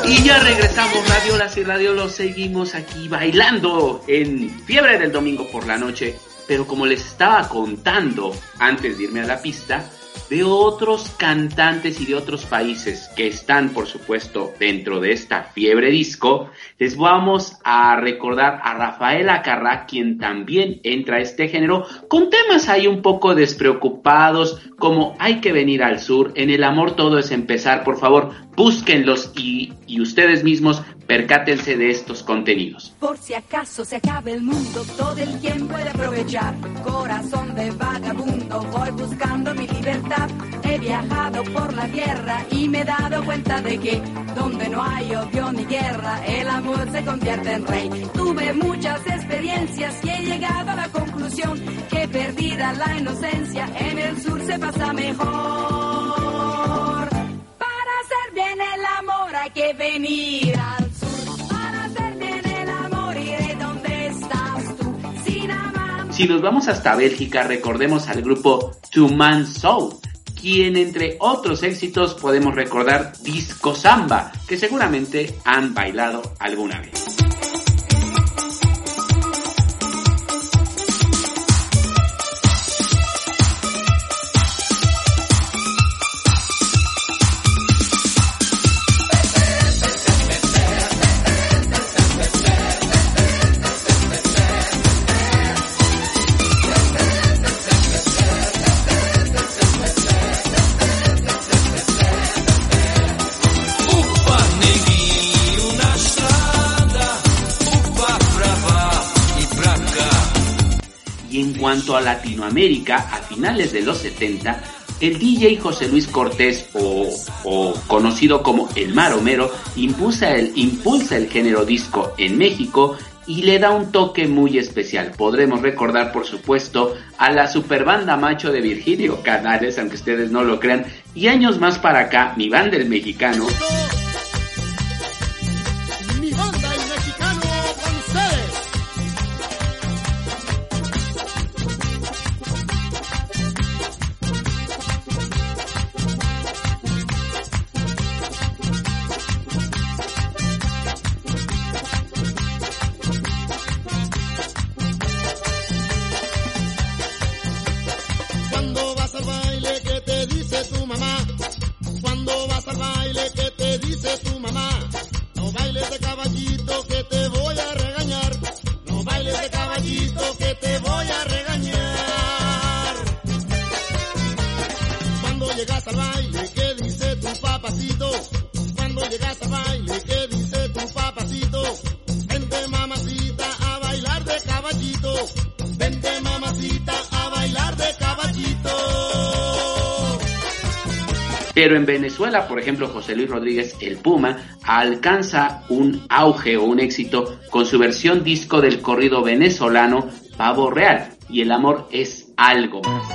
Y ya regresamos, radiolas y radiolos, seguimos aquí bailando en Fiebre del Domingo por la noche, pero como les estaba contando antes de irme a la pista, de otros cantantes y de otros países que están, por supuesto, dentro de esta fiebre disco, les vamos a recordar a Rafael Acarrá, quien también entra a este género, con temas ahí un poco despreocupados, como Hay que venir al sur, En el amor todo es empezar. Por favor, búsquenlos y ustedes mismos percátense de estos contenidos. Por si acaso se acaba el mundo, todo el tiempo he de aprovechar. Corazón de vagabundo, voy buscando mi libertad. He viajado por la tierra y me he dado cuenta de que donde no hay odio ni guerra, el amor se convierte en rey. Tuve muchas experiencias y he llegado a la conclusión que perdida la inocencia, en el sur se pasa mejor. Para hacer bien el amor hay que venir al sur. Para hacer bien el amor iré donde estás tú. Sin amar. Si nos vamos hasta Bélgica, recordemos al grupo Two Man Soul, quien entre otros éxitos podemos recordar Disco Samba, que seguramente han bailado alguna vez. En cuanto a Latinoamérica, a finales de los 70, el DJ José Luis Cortés, o conocido como El Maromero, impulsa el género disco en México y le da un toque muy especial. Podremos recordar, por supuesto, a la superbanda Macho de Virgilio Canales, aunque ustedes no lo crean, y años más para acá, Mi Banda el Mexicano. Mi Banda el Mexicano con ustedes. Cuando vas al baile, ¿qué te dice tu mamá? Cuando vas al baile, ¿qué te dice tu mamá? No bailes de caballito que te voy a regañar. No bailes de caballito que te voy a regañar. Cuando llegas al baile, ¿qué dice tu papacito? Cuando llegas al baile, ¿qué dice tu papacito? Vente mamacita a bailar de caballito. Vente mamacita a bailar de caballito. Pero en Venezuela, por ejemplo, José Luis Rodríguez, el Puma, alcanza un auge o un éxito con su versión disco del corrido venezolano Pavo Real, y el amor es algo más.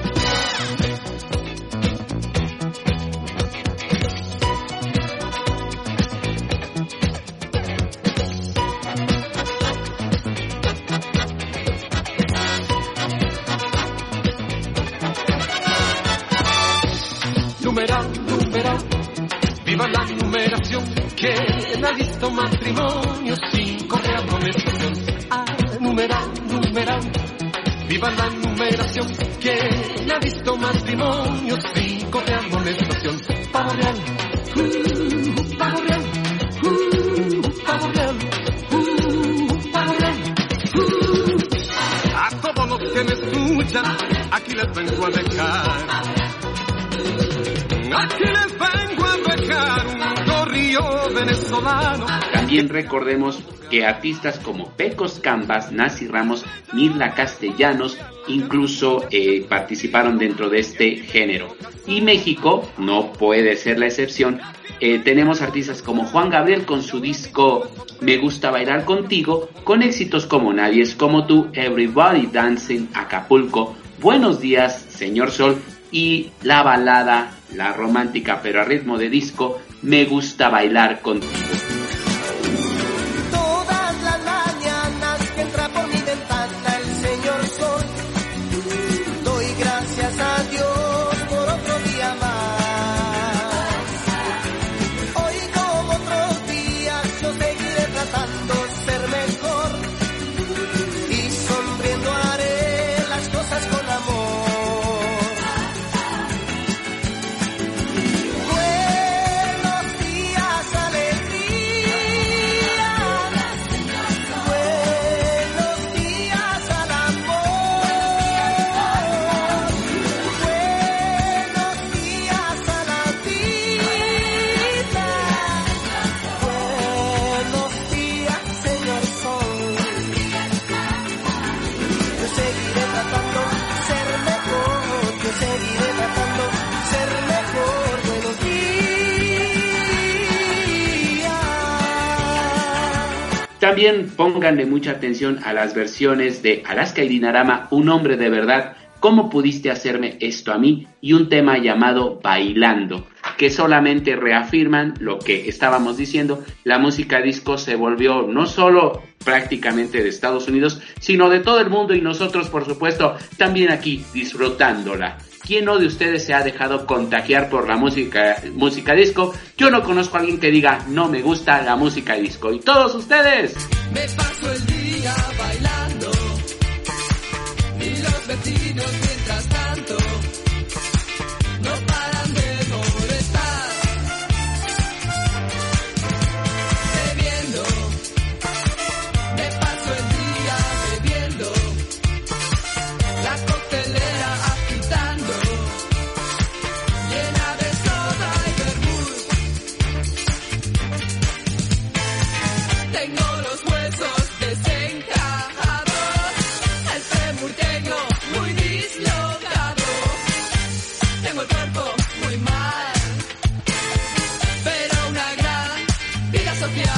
Numeral, viva la numeración, ¿quién ha visto matrimonio sin correa amonestación? Ah, numeral, viva la numeración, ¿quién ha visto matrimonio sin correa amonestación? Pavo real, pavo real, pavo real, pavo real. A todos los que me escuchan, aquí les vengo a dejar. Aquí les vengo a dejar un corrido venezolano. También recordemos que artistas como Pecos Cambas, Nancy Ramos, Mirla Castellanos, incluso participaron dentro de este género. Y México no puede ser la excepción. Tenemos artistas como Juan Gabriel con su disco Me Gusta Bailar Contigo, con éxitos como Nadie es como tú, Everybody Dancing, Acapulco, Buenos Días, Señor Sol, y la balada, la romántica pero a ritmo de disco, Me Gusta Bailar Contigo. Todas las mañanas que entra por mi ventana el señor sol, doy gracias a Dios por otro día más. Hoy como otros También pónganle mucha atención a las versiones de Alaska y Dinarama, Un hombre de verdad, ¿Cómo pudiste hacerme esto a mí? Y un tema llamado Bailando, que solamente reafirman lo que estábamos diciendo. La música disco se volvió no solo prácticamente de Estados Unidos, sino de todo el mundo, y nosotros, por supuesto, también aquí disfrutándola. ¿Quién no de ustedes se ha dejado contagiar por la música disco? Yo no conozco a alguien que diga, no me gusta la música disco. ¿Y todos ustedes? Me paso el día bailando y los vecinos mientras tanto no paran de molestar. Bebiendo, me paso el día bebiendo, la coctelera agitando, llena de soda y vermouth. Tengo los huesos desencajados, el fémur tengo muy dislocado, tengo el cuerpo muy mal, pero una gran vida social.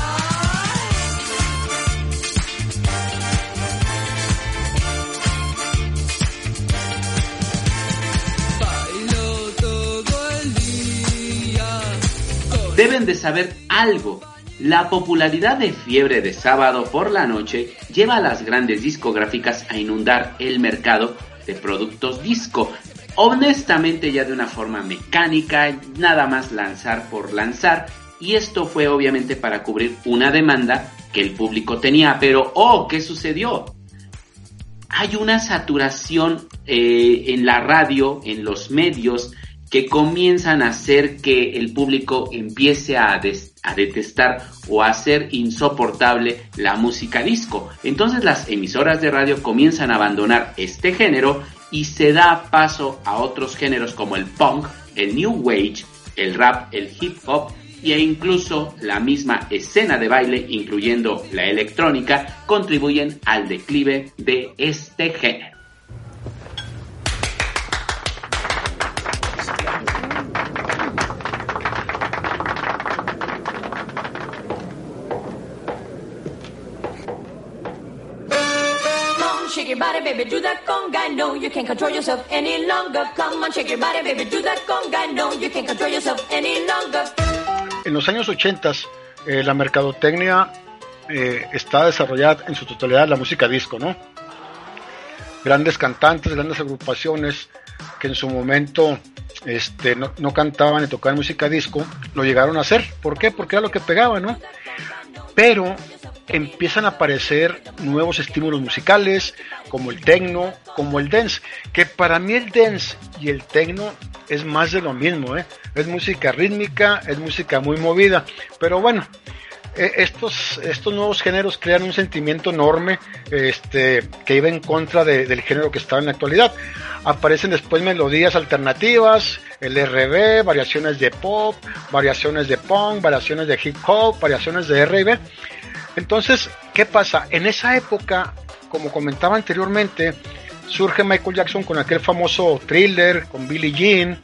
Bailo todo el día. Deben de saber algo. La popularidad de Fiebre de Sábado por la Noche lleva a las grandes discográficas a inundar el mercado de productos disco. Honestamente, ya de una forma mecánica, nada más lanzar por lanzar, y esto fue obviamente para cubrir una demanda que el público tenía. Pero, ¿qué sucedió? Hay una saturación en la radio, en los medios, que comienzan a hacer que el público empiece a detestar o a hacer insoportable la música disco. Entonces las emisoras de radio comienzan a abandonar este género y se da paso a otros géneros como el punk, el new wave, el rap, el hip hop e incluso la misma escena de baile, incluyendo la electrónica, contribuyen al declive de este género. Shake your body, baby, do that conga. No, you can't control yourself any longer. Come on, shake your body, baby, do that conga. No, you can't control yourself any longer. En los años 80, la mercadotecnia está desarrollada en su totalidad la música disco, ¿no? Grandes cantantes, grandes agrupaciones que en su momento no cantaban y tocaban música disco, lo llegaron a hacer. ¿Por qué? Porque era lo que pegaba, ¿no? Pero empiezan a aparecer nuevos estímulos musicales, como el techno, como el dance, que para mí el dance y el techno es más de lo mismo, es música rítmica, es música muy movida, pero bueno, estos nuevos géneros crean un sentimiento enorme que iba en contra del género que estaba en la actualidad. Aparecen después melodías alternativas, el R&B, variaciones de pop, variaciones de punk, variaciones de hip hop, variaciones de R&B. Entonces, ¿qué pasa? En esa época, como comentaba anteriormente, surge Michael Jackson con aquel famoso Thriller, con Billie Jean,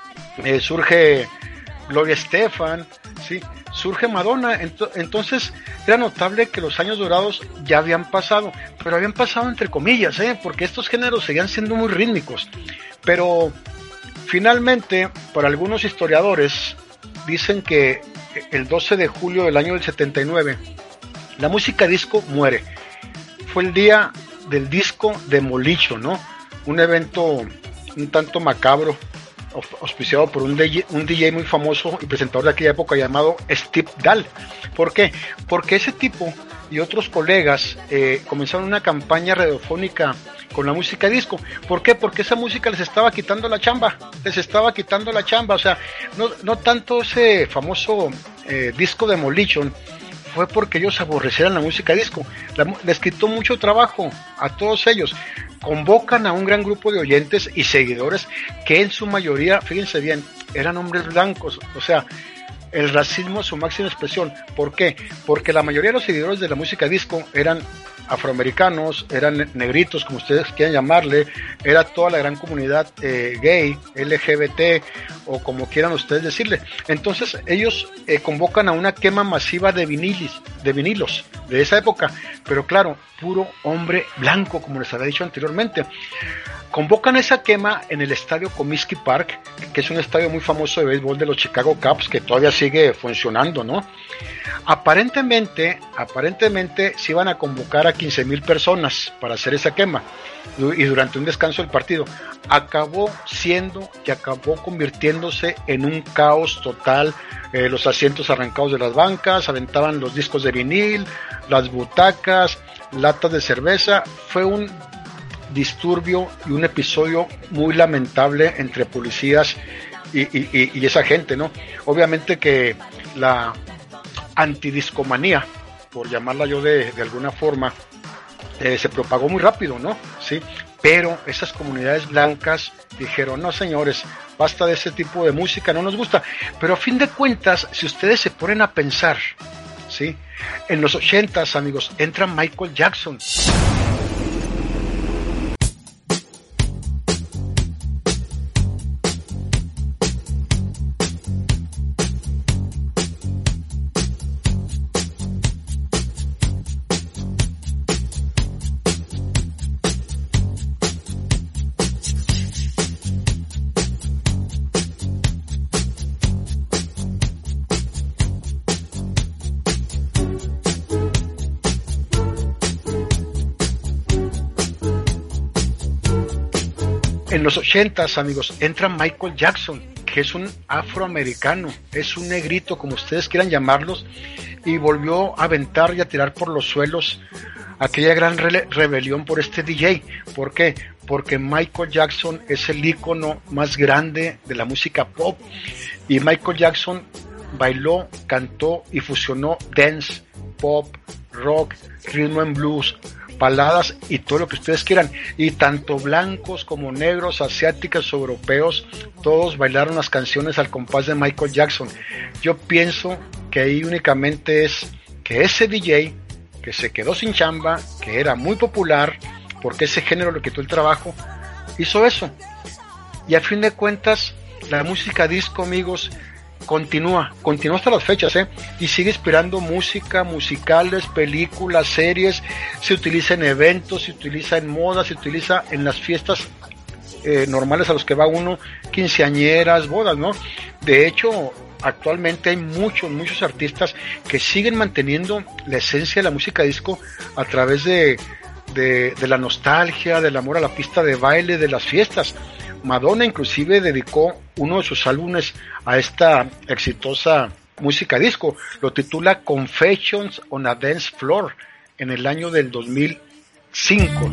surge Gloria Estefan, ¿sí? Surge Madonna. Entonces, era notable que los años dorados ya habían pasado, pero habían pasado entre comillas, porque estos géneros seguían siendo muy rítmicos. Pero, finalmente, para algunos historiadores, dicen que el 12 de julio del año del 79, la música disco muere. Fue el día del disco Demolition, ¿no? Un evento un tanto macabro, auspiciado por un DJ muy famoso y presentador de aquella época llamado Steve Dahl. ¿Por qué? Porque ese tipo y otros colegas comenzaron una campaña radiofónica con la música disco. ¿Por qué? Porque esa música les estaba quitando la chamba. O sea, no tanto ese famoso disco Demolition fue porque ellos aborrecieran la música disco. Les quitó mucho trabajo a todos ellos. Convocan a un gran grupo de oyentes y seguidores que en su mayoría, fíjense bien, eran hombres blancos. O sea, el racismo es su máxima expresión. ¿Por qué? Porque la mayoría de los seguidores de la música disco eran afroamericanos, eran negritos, como ustedes quieran llamarle, era toda la gran comunidad gay, LGBT, o como quieran ustedes decirle. Entonces ellos convocan a una quema masiva de vinilos de esa época, pero claro, puro hombre blanco, como les había dicho anteriormente. Convocan esa quema en el estadio Comiskey Park, que es un estadio muy famoso de béisbol de los Chicago Cubs, que todavía sigue funcionando, ¿no? Aparentemente se iban a convocar a 15,000 personas para hacer esa quema, y durante un descanso del partido. Acabó convirtiéndose en un caos total. Los asientos arrancados de las bancas, aventaban los discos de vinil, las butacas, latas de cerveza. Fue un disturbio y un episodio muy lamentable entre policías y esa gente, ¿no? Obviamente que la antidiscomanía, por llamarla yo de alguna forma, se propagó muy rápido, ¿no? Sí, pero esas comunidades blancas dijeron, no señores, basta de ese tipo de música, no nos gusta. Pero a fin de cuentas, si ustedes se ponen a pensar, ¿sí? En los 80s, amigos, entra Michael Jackson. En los 80s, amigos, entra Michael Jackson, que es un afroamericano, es un negrito, como ustedes quieran llamarlos, y volvió a aventar y a tirar por los suelos aquella gran rebelión por este DJ. ¿Por qué? Porque Michael Jackson es el ícono más grande de la música pop, y Michael Jackson bailó, cantó y fusionó dance, pop, rock, rhythm and blues, baladas y todo lo que ustedes quieran, y tanto blancos como negros, asiáticos, europeos, todos bailaron las canciones al compás de Michael Jackson. Yo pienso que ahí únicamente es que ese DJ que se quedó sin chamba, que era muy popular porque ese género le quitó el trabajo, hizo eso. Y a fin de cuentas la música disco, amigos, continúa hasta las fechas, y sigue inspirando música, musicales, películas, series. Se utiliza en eventos, se utiliza en moda, se utiliza en las fiestas normales a los que va uno, quinceañeras, bodas, ¿no? De hecho, actualmente hay muchos artistas que siguen manteniendo la esencia de la música disco a través de la nostalgia, del amor a la pista de baile, de las fiestas. Madonna inclusive dedicó uno de sus álbumes a esta exitosa música disco. Lo titula Confessions on a Dance Floor en el año del 2005.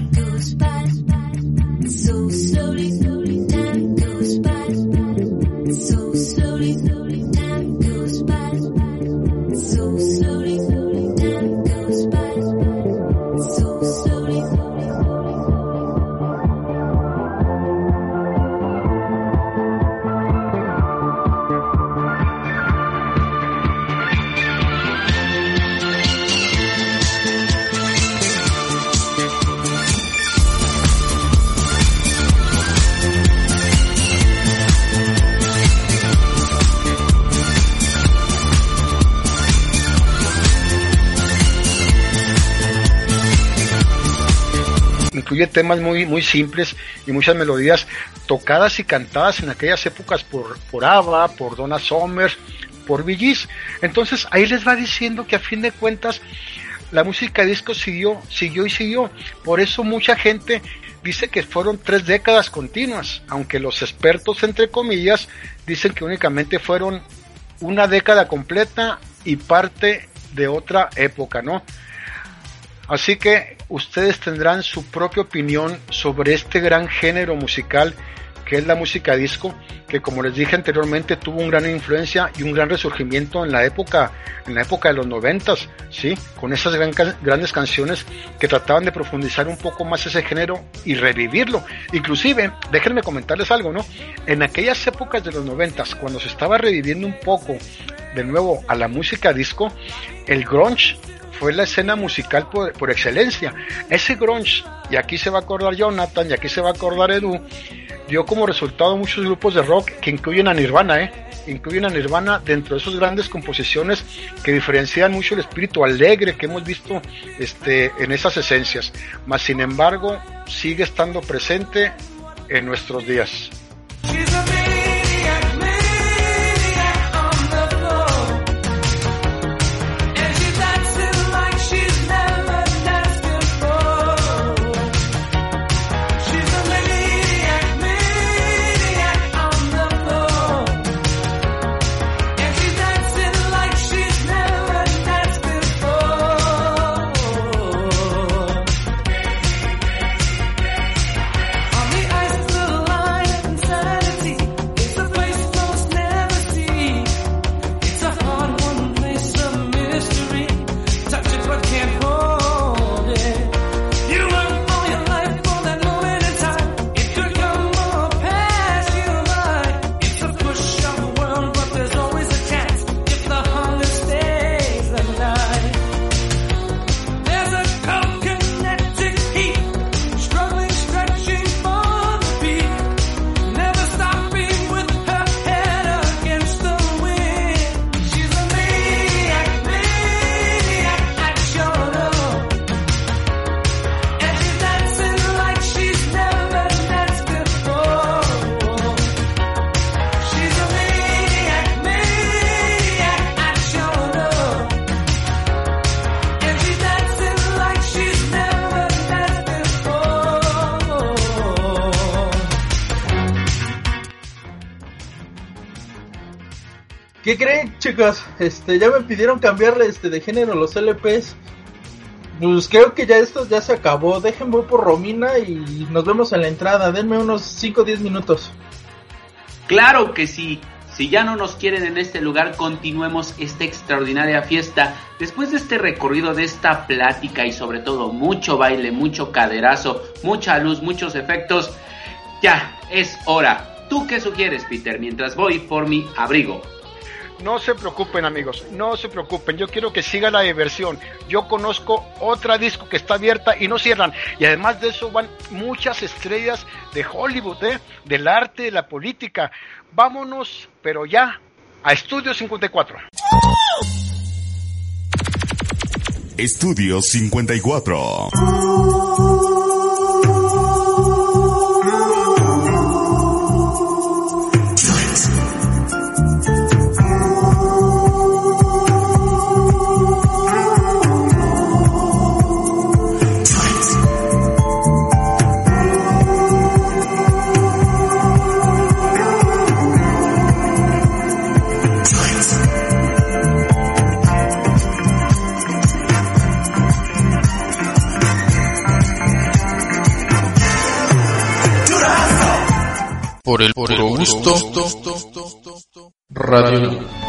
Incluye temas muy simples y muchas melodías tocadas y cantadas en aquellas épocas por ABBA, por Donna Summer, por Bee Gees. Entonces ahí les va diciendo que a fin de cuentas la música disco siguió. Por eso mucha gente dice que fueron 3 décadas continuas, aunque los expertos, entre comillas, dicen que únicamente fueron una década completa y parte de otra época, ¿no? Así que ustedes tendrán su propia opinión sobre este gran género musical que es la música disco, que como les dije anteriormente tuvo una gran influencia y un gran resurgimiento en la época de los 90s, ¿sí? Con esas grandes canciones que trataban de profundizar un poco más ese género y revivirlo. Inclusive, déjenme comentarles algo, ¿no? En aquellas épocas de los 90s, cuando se estaba reviviendo un poco de nuevo a la música disco, el grunge fue la escena musical por excelencia. Ese grunge, y aquí se va a acordar Jonathan, y aquí se va a acordar Edu, dio como resultado muchos grupos de rock que incluyen a Nirvana, incluyen a Nirvana dentro de esas grandes composiciones que diferencian mucho el espíritu alegre que hemos visto en esas esencias, mas sin embargo sigue estando presente en nuestros días. ¿Qué creen, chicos? Ya me pidieron cambiarle de género los LPs. Pues creo que ya esto ya se acabó. Déjenme por Romina y nos vemos en la entrada. Denme unos 5 o 10 minutos. Claro que sí. Si ya no nos quieren en este lugar, continuemos esta extraordinaria fiesta. Después de este recorrido, de esta plática y sobre todo mucho baile, mucho caderazo, mucha luz, muchos efectos, ya es hora. ¿Tú qué sugieres, Peter? Mientras voy por mi abrigo. No se preocupen, amigos, no se preocupen, yo quiero que siga la diversión. Yo conozco otra disco que está abierta y no cierran, y además de eso van muchas estrellas de Hollywood, del arte, de la política. Vámonos, pero ya, a Estudio 54. Estudio 54. Por el puro gusto, Radio.